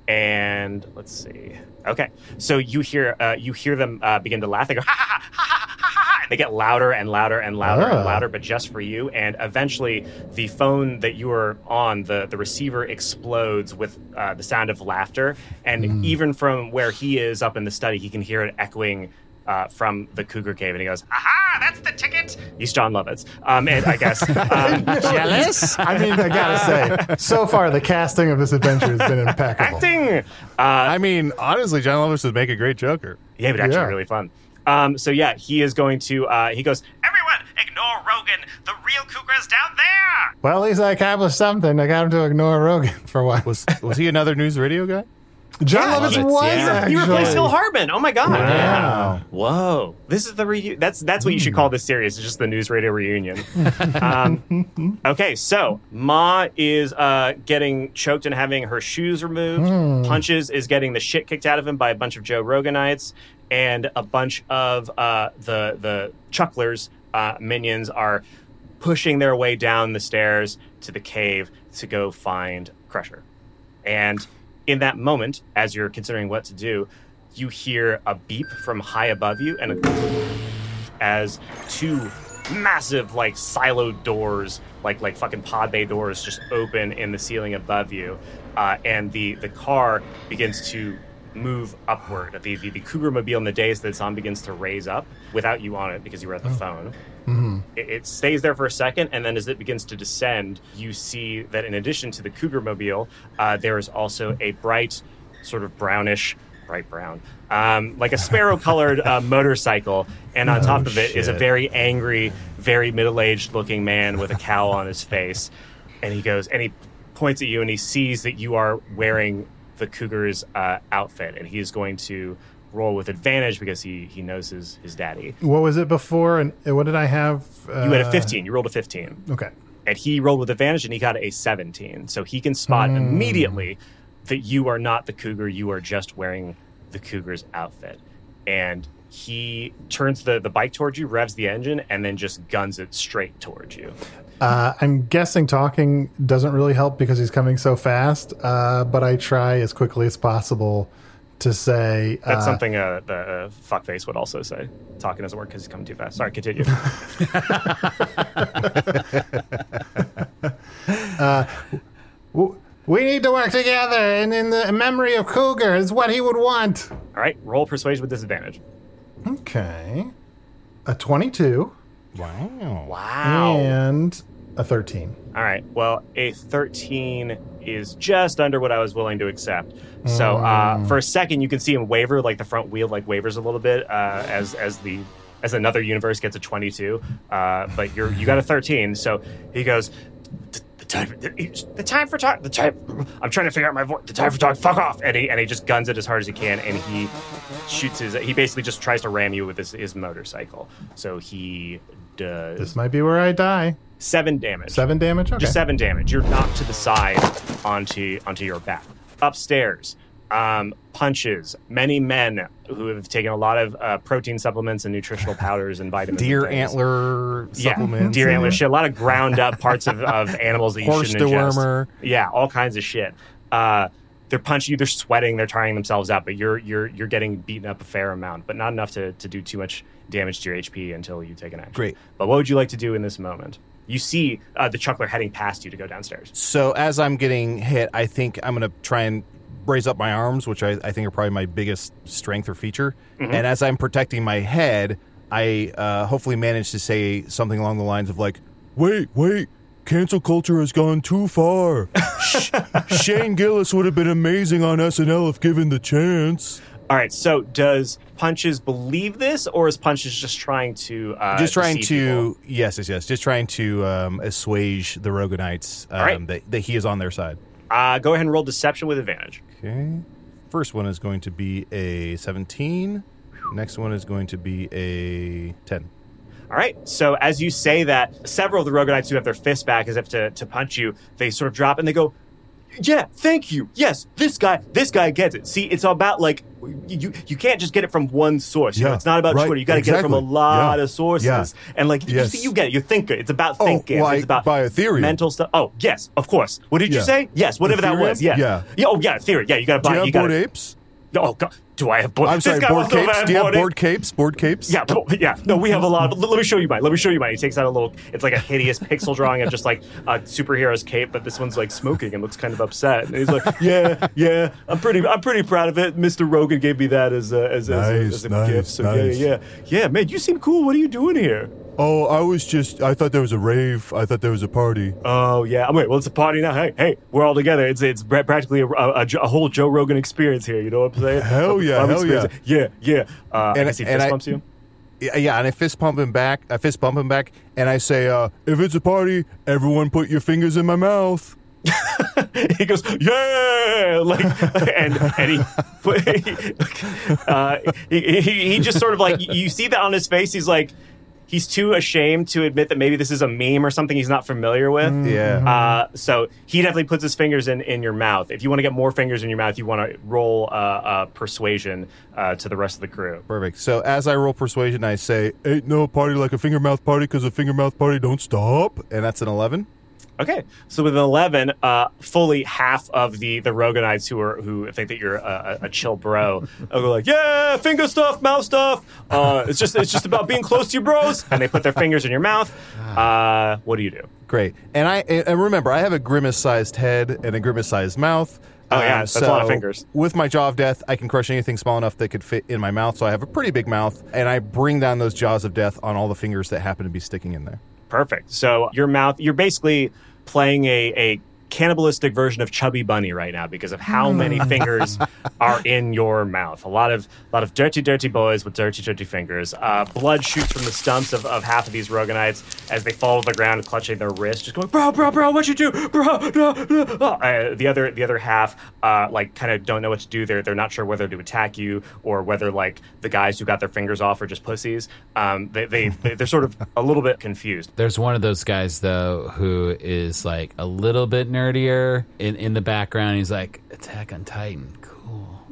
And let's see. Okay. So you hear uh, you hear them uh, begin to laugh. They go, ha, ha, ha, ha, ha, ha. And they get louder and louder and louder oh. and louder, but just for you. And eventually the phone that you were on, the, the receiver explodes with uh, the sound of laughter. And mm. even from where he is up in the study, he can hear it echoing uh, from the Cougar Cave. And he goes, "Aha, that's the ticket." He's John Lovitz. Um, and I guess. Um, Jealous? I mean, I gotta say, so far the casting of this adventure has been impeccable. Acting! Uh, I mean, honestly, John Lovitz would make a great Joker. Yeah, but actually Yeah. really fun. Um, so yeah, he is going to, uh, he goes, "Everyone, Ignore Rogan. The real cougar's down there. Well, at least I accomplished something. I got him to ignore Rogan for a while. Was was he another news radio guy? John Yeah, Lovitz he- was yeah. actually. You replaced Phil Hartman. Oh my god! Wow. Whoa! This is the reu- That's that's what you should call this series. It's just the news radio reunion. um, okay, so Ma is uh, getting choked and having her shoes removed. Mm. Punches is getting the shit kicked out of him by a bunch of Joe Roganites, and a bunch of uh, the the Chucklers uh, minions are pushing their way down the stairs to the cave to go find Crusher. And in that moment, as you're considering what to do, you hear a beep from high above you, and a, as two massive, like, siloed doors, like like fucking pod bay doors, just open in the ceiling above you, uh, and the the car begins to move upward. The, the the Cougar Mobile in the days that it's on begins to raise up without you on it because you were at the phone. Mm-hmm. It, it stays there for a second, and then as it begins to descend, you see that in addition to the Cougar Mobile, uh, there is also a bright, sort of brownish, bright brown, um, like a sparrow-colored uh, motorcycle, and on Oh, top of it is a shit. very angry, very middle-aged looking man with a cowl on his face, and he goes, and he points at you, and he sees that you are wearing the Cougar's uh, outfit, and he is going to roll with advantage because he he knows his his daddy. What was it before? And what did I have? Uh, You had a fifteen. You rolled a fifteen. Okay. And he rolled with advantage, and he got a seventeen. So he can spot Mm. immediately that you are not the Cougar. You are just wearing the Cougar's outfit. And he turns the, the bike towards you, revs the engine, and then just guns it straight towards you. Uh, I'm guessing talking doesn't really help because he's coming so fast, uh, but I try as quickly as possible to say... That's uh, something uh, the uh, fuckface would also say. Talking doesn't work because he's coming too fast. Sorry, continue. uh, w- we need to work together, and in the memory of Cougar is what he would want. All right, roll persuasion with disadvantage. Okay. A twenty-two. Wow. Wow. And a thirteen. All right. Well, a thirteen is just under what I was willing to accept. So uh, Mm. for a second, you can see him waver, like the front wheel, like wavers a little bit uh, as as the as another universe gets a twenty-two. Uh, but you're you got a thirteen. So he goes, the time, the time for talk. The time. I'm trying to figure out my voice. The time for talk. Fuck off. And he and he just guns it as hard as he can, and he shoots his. He basically just tries to ram you with his, his motorcycle. So he does. This might be where I die. Seven damage. Seven damage? Okay. Just seven damage. You're knocked to the side onto onto your back. Upstairs, um, punches. Many men who have taken a lot of uh, protein supplements and nutritional powders and vitamins. Deer and things. antler Yeah, supplements. deer antler shit. A lot of ground up parts of, of animals that you Horse shouldn't ingest. dewormer. Yeah, all kinds of shit. Uh, they're punching you. They're sweating. They're tiring themselves out. But you're you're you're getting beaten up a fair amount, but not enough to, to do too much damage to your H P until you take an action. Great. But what would you like to do in this moment? You see uh, the Chuckler heading past you to go downstairs. So as I'm getting hit, I think I'm going to try and raise up my arms, which I, I think are probably my biggest strength or feature. Mhm. And as I'm protecting my head, I uh, hopefully manage to say something along the lines of like, wait, wait, cancel culture has gone too far. Sh- Shane Gillis would have been amazing on S N L if given the chance. All right, so does Punches believe this, or is Punches just trying to uh, just trying deceive to, people? yes, yes, yes, just trying to um, assuage the Roganites um, right. that, that he is on their side. Uh, go ahead and roll deception with advantage. Okay. First one is going to be a seventeen. Next one is going to be a ten. All right, so as you say that, several of the Roganites who have their fists back as if to, to punch you, they sort of drop and they go, yeah, thank you. Yes, this guy, this guy gets it. See, it's about like, you you can't just get it from one source. You know, Yeah, it's not about right, Twitter. You got to get it from a exactly. lot Yeah, of sources. yeah. And like, you, Yes. see, you get it. You're thinking. It's about Oh, thinking. well, it's about by Ethereum. mental stuff. Oh, yes, of course. What did you Yeah. say? Yes, whatever that Ethereum? was. Yeah. Yeah. Yeah. Oh, yeah, Ethereum. Yeah, you got to Do buy. you have you gotta, bored apes? Oh God, do I have board? I'm this sorry, guy board wants to know if I capes? have Do you have board board capes? Board capes? Yeah, bo- yeah. No, we have a lot. Let me show you mine. Let me show you mine. He takes out a little. It's like a hideous pixel drawing of just like a superhero's cape, but this one's like smoking and looks kind of upset. And he's like, "Yeah, yeah, I'm pretty, I'm pretty proud of it. Mister Rogan gave me that as a, as, as, a, Nice, as a nice, gift. So nice. yeah, yeah, yeah, man. You seem cool. What are you doing here? Oh, I was just, I thought there was a rave. I thought there was a party. Oh yeah. I'm wait. Well, it's a party now. Hey, hey, we're all together. It's it's pra- practically a, a, a whole Joe Rogan experience here. You know what I'm saying? Hell yeah, I'm hell yeah. experiencing- Yeah, yeah. Uh, And- I guess he and fist I- bumps you. Yeah, yeah, and I fist pump him back. I fist bump him back, and I say, uh, "If it's a party, everyone put your fingers in my mouth." He goes, yeah, like, and and he, put, uh, he, he he just sort of like, you see that on his face. He's like, he's too ashamed to admit that maybe this is a meme or something he's not familiar with. Yeah. Uh, so he definitely puts his fingers in, in your mouth. If you want to get more fingers in your mouth, you want to roll uh, uh, persuasion uh, to the rest of the crew. Perfect. So as I roll persuasion, I say, "Ain't no party like a finger mouth party, because a finger mouth party don't stop," and that's an eleven. Okay, so with an eleven, uh, fully half of the the Roganites who are who think that you're a, a chill bro are like, yeah, finger stuff, mouth stuff. Uh, it's just it's just about being close to your bros, and they put their fingers in your mouth. Uh, what do you do? Great, and I and remember I have a grimace-sized head and a grimace-sized mouth. Oh yeah, um, that's so a lot of fingers. With my jaw of death, I can crush anything small enough that could fit in my mouth. So I have a pretty big mouth, and I bring down those jaws of death on all the fingers that happen to be sticking in there. Perfect. So your mouth, you're basically playing a, a cannibalistic version of Chubby Bunny right now because of how many fingers are in your mouth. A lot of a lot of dirty, dirty boys with dirty, dirty fingers. Uh, blood shoots from the stumps of, of half of these Roganites as they fall to the ground, clutching their wrists, just going, bro, bro, bro, what you do, bro? No, no. Uh, the other the other half, uh, like, kind of don't know what to do. They're they're not sure whether to attack you or whether like the guys who got their fingers off are just pussies. Um, they they they're sort of a little bit confused. There's one of those guys though who is like a little bit nerdier in in the background. He's like, Attack on Titan, cool.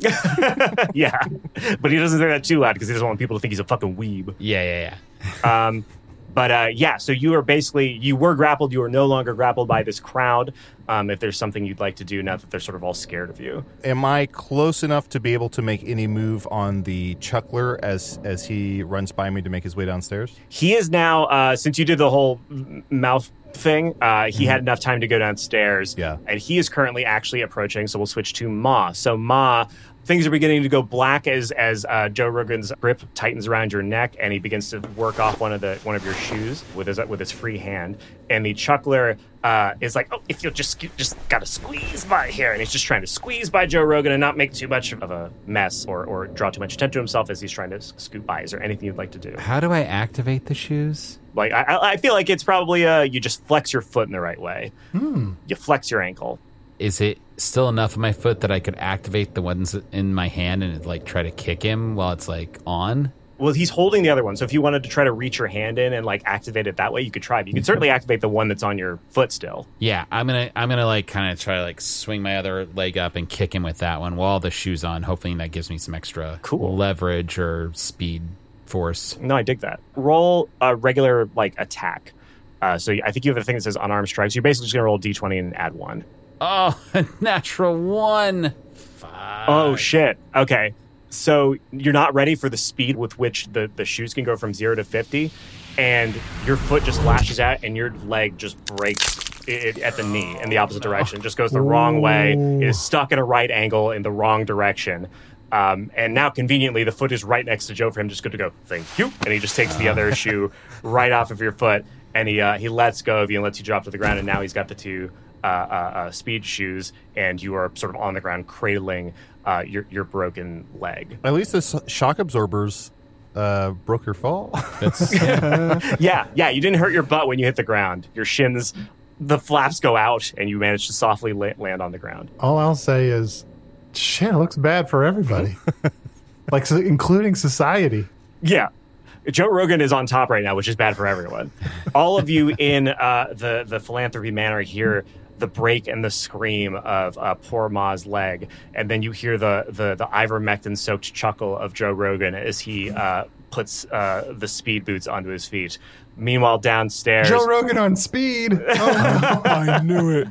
Yeah, but he doesn't say that too loud because he doesn't want people to think he's a fucking weeb. Yeah, yeah, yeah. um, but uh, yeah, so you are basically you were grappled. You are no longer grappled by this crowd. Um, if there's something you'd like to do now that they're sort of all scared of you, am I close enough to be able to make any move on the Chuckler as as he runs by me to make his way downstairs? He is now uh, since you did the whole m- mouth thing, uh, he mm-hmm. had enough time to go downstairs. Yeah. And he is currently actually approaching, so we'll switch to Ma. So Ma, things are beginning to go black as as uh, Joe Rogan's grip tightens around your neck, and he begins to work off one of the one of your shoes with his with his free hand. And the Chuckler uh, is like, oh, if you'll just just gotta squeeze by here, and he's just trying to squeeze by Joe Rogan and not make too much of a mess or or draw too much attention to himself as he's trying to scoot by. Is there anything you'd like to do? How do I activate the shoes? Like I, I feel like it's probably uh, you just flex your foot in the right way. Hmm. You flex your ankle. Is it still enough of my foot that I could activate the ones in my hand and like try to kick him while it's like on? Well, he's holding the other one, so if you wanted to try to reach your hand in and like activate it that way, you could try. But you could certainly activate the one that's on your foot still. Yeah, I'm gonna I'm gonna like kind of try to like swing my other leg up and kick him with that one while the shoe's on. Hopefully that gives me some extra cool leverage or speed force. No, I dig that. Roll a regular like attack. Uh, so I think you have a thing that says unarmed strikes. You're basically just gonna roll a d twenty and add one. Oh, natural one. Fuck. Oh shit. Okay. So you're not ready for the speed with which the, the shoes can go from zero to fifty, and your foot just lashes out and your leg just breaks it, at the knee in the opposite direction. It just goes the wrong way. It is stuck at a right angle in the wrong direction. Um, and now, conveniently, the foot is right next to Joe for him just good to go, thank you. And he just takes the other shoe right off of your foot, and he uh, he lets go of you and lets you drop to the ground, and now he's got the two uh, uh, uh, speed shoes, and you are sort of on the ground cradling uh, your, your broken leg. At least the shock absorbers uh, broke your fall. That's yeah, yeah, you didn't hurt your butt when you hit the ground. Your shins, the flaps go out, and you manage to softly la- land on the ground. All I'll say is, shit, it looks bad for everybody. Like, so, including society. Yeah. Joe Rogan is on top right now, which is bad for everyone. All of you in uh, the, the Philanthropy Manor hear the break and the scream of uh, poor Ma's leg, and then you hear the the, the ivermectin-soaked chuckle of Joe Rogan as he uh, puts uh, the speed boots onto his feet. Meanwhile, downstairs... Joe Rogan on speed! Oh, no. I knew it.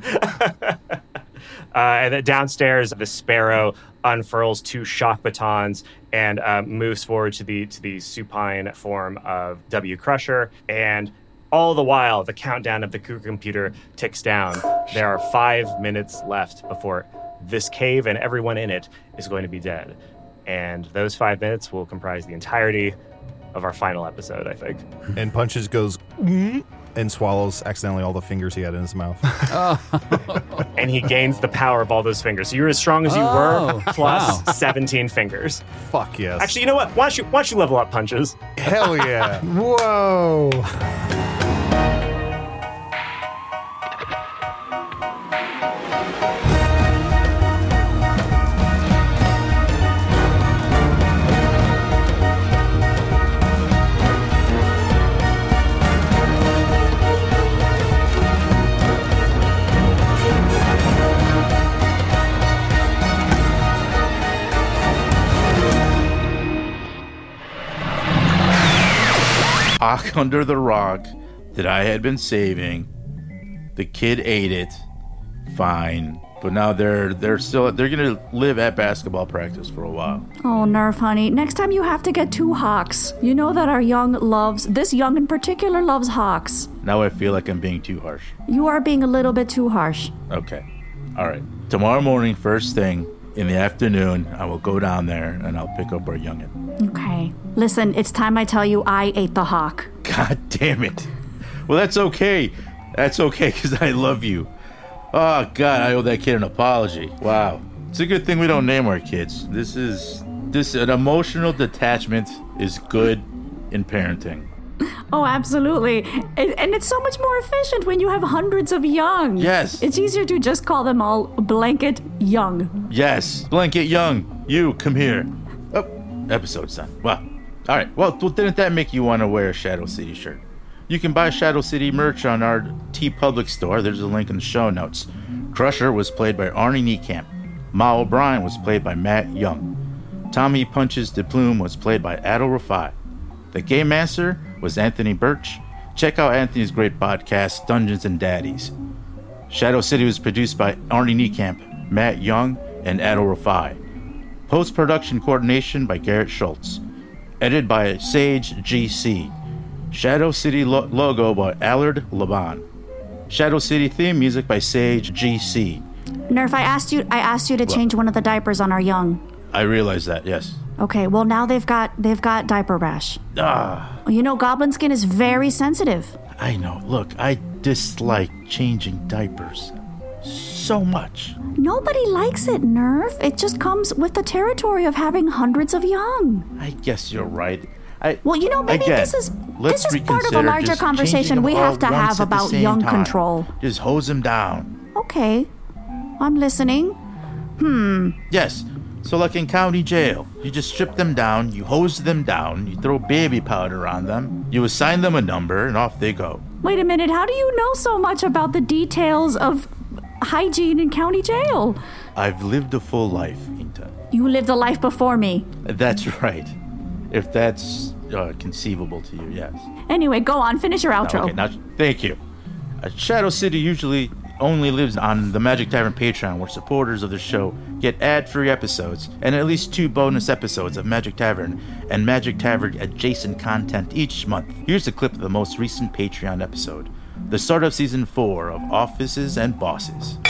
Uh, and then downstairs, the Sparrow unfurls two shock batons and uh, moves forward to the to the supine form of W. Crusher. And all the while, the countdown of the Cougar computer ticks down. There are five minutes left before this cave and everyone in it is going to be dead. And those five minutes will comprise the entirety of our final episode, I think. And Punches goes, mm, and swallows accidentally all the fingers he had in his mouth. And he gains the power of all those fingers. So you're as strong as you Oh, were, plus wow. seventeen fingers. Fuck yes. Actually, you know what? Why don't you, why don't you level up Punches? Hell yeah. Whoa. Hawk under the rock that I had been saving. The kid ate it. Fine. But now they're they're still they're gonna live at basketball practice for a while. Oh, Nerf, honey. Next time you have to get two hawks. You know that our young loves, this young in particular loves hawks. Now I feel like I'm being too harsh. You are being a little bit too harsh. Okay. Alright. Tomorrow morning, first thing, in the afternoon, I will go down there and I'll pick up our youngin'. Okay. Listen, it's time I tell you I ate the hawk. God damn it. Well, that's okay. That's okay, because I love you. Oh, God, I owe that kid an apology. Wow. It's a good thing we don't name our kids. This is... This, an emotional detachment is good in parenting. Oh, absolutely. And, and it's so much more efficient when you have hundreds of young. Yes. It's easier to just call them all blanket young. Yes. Blanket Young, you, come here. Oh, episode's done. Wow. All right. Well, well, didn't that make you want to wear a Shadow City shirt? You can buy Shadow City merch on our TeePublic store. There's a link in the show notes. Crusher was played by Arnie Niekamp. Ma O'Brien was played by Matt Young. Tommy Punches de Plume was played by Adol Rafai. The Game Master was Anthony Birch. Check out Anthony's great podcast, Dungeons and Daddies. Shadow City was produced by Arnie Niekamp, Matt Young, and Adol Rafai. Post-production coordination by Garrett Schultz. Edited by Sage G C. Shadow City lo- logo by Allard Laban. Shadow City theme music by Sage G C. Nerf, I asked you I asked you to What? change one of the diapers on our young. I realize that, yes. Okay, well now they've got they've got diaper rash. Ah, You know, goblin skin is very sensitive. I know. Look, I dislike changing diapers so much. Nobody likes it, Nerf. It just comes with the territory of having hundreds of young. I guess you're right. I, Well, you know, maybe again, this is let's this is part of a reconsider larger just conversation changing we them have all to once have at the about same young time. control. Just hose them down. Okay, I'm listening. Hmm. Yes. So like in county jail, you just strip them down, you hose them down, you throw baby powder on them, you assign them a number, and off they go. Wait a minute. How do you know so much about the details of hygiene in county jail? I've lived a full life, Inta. You lived a life before me. That's right. If that's uh, conceivable to you, yes. Anyway, go on. Finish your outro. Okay, now, thank you. Uh, Shadow City usually only lives on the Magic Tavern Patreon, where supporters of the show get ad-free episodes and at least two bonus episodes of Magic Tavern and Magic Tavern adjacent content each month. Here's a clip of the most recent Patreon episode, the start of season four of Offices and Bosses.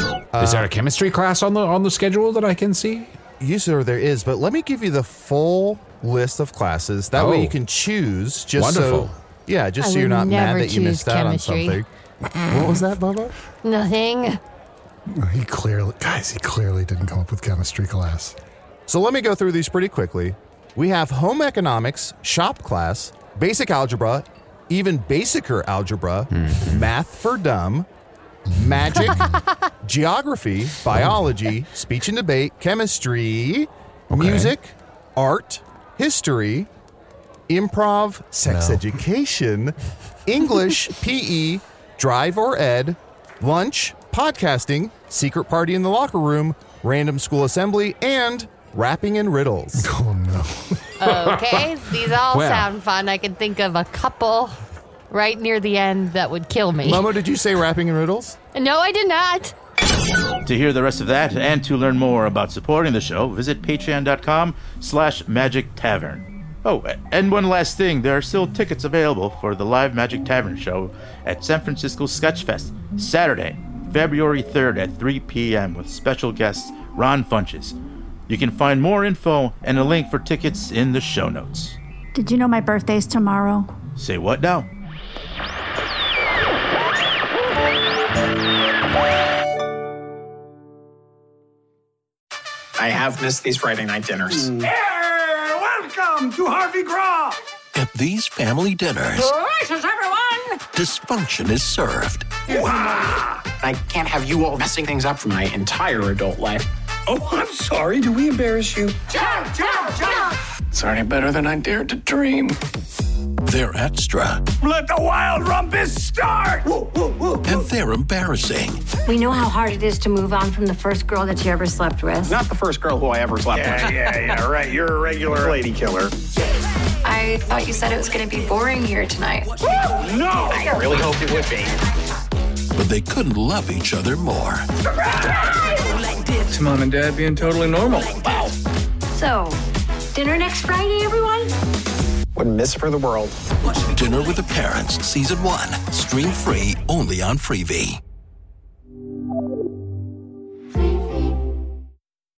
Is there a chemistry class on the on the schedule that I can see? Yes, sir, there is, but let me give you the full list of classes. That way Oh. you can choose. Just Wonderful. So, yeah, just I so you're would not mad never that you missed choose out chemistry. on something. What was that, Bubba? Nothing. He clearly, guys, he clearly didn't come up with chemistry class. So let me go through these pretty quickly. We have home economics, shop class, basic algebra, even basicer algebra, math for dumb, magic, geography, biology, speech and debate, chemistry, music, art, history, improv, sex No. education, English, P E, drive or ed, lunch, podcasting, secret party in the locker room, random school assembly, and rapping and riddles. Oh, no. Okay, these all Well. sound fun. I can think of a couple right near the end that would kill me. Momo, did you say rapping and riddles? No, I did not. To hear the rest of that and to learn more about supporting the show, visit patreon.com slash magic tavern. Oh, and one last thing, there are still tickets available for the live Magic Tavern show at San Francisco Sketchfest, Saturday, February third at three p.m. with special guests Ron Funches. You can find more info and a link for tickets in the show notes. Did you know my birthday's tomorrow? Say what now? I have missed these Friday night dinners. Mm. Hey, welcome to Harvey Graw. At these family dinners, Gracious, everyone! dysfunction is served. Wow. I can't have you all messing things up for my entire adult life. Oh, I'm sorry. Do we embarrass you? Jump, jump, jump! It's already better than I dared to dream. They're extra. Let the wild rumpus start! Woo, woo, woo, woo. And they're embarrassing. We know how hard it is to move on from the first girl that you ever slept with. Not the first girl who I ever slept Yeah, with. yeah, yeah, right. You're a regular lady killer. I thought you said it was going to be boring here tonight. No! I really hoped it would be. But they couldn't love each other more. It's mom and dad being totally normal. Wow. So, dinner next Friday, everyone? Wouldn't miss it for the world. Dinner with the Parents, Season one. Stream free only on Freevee.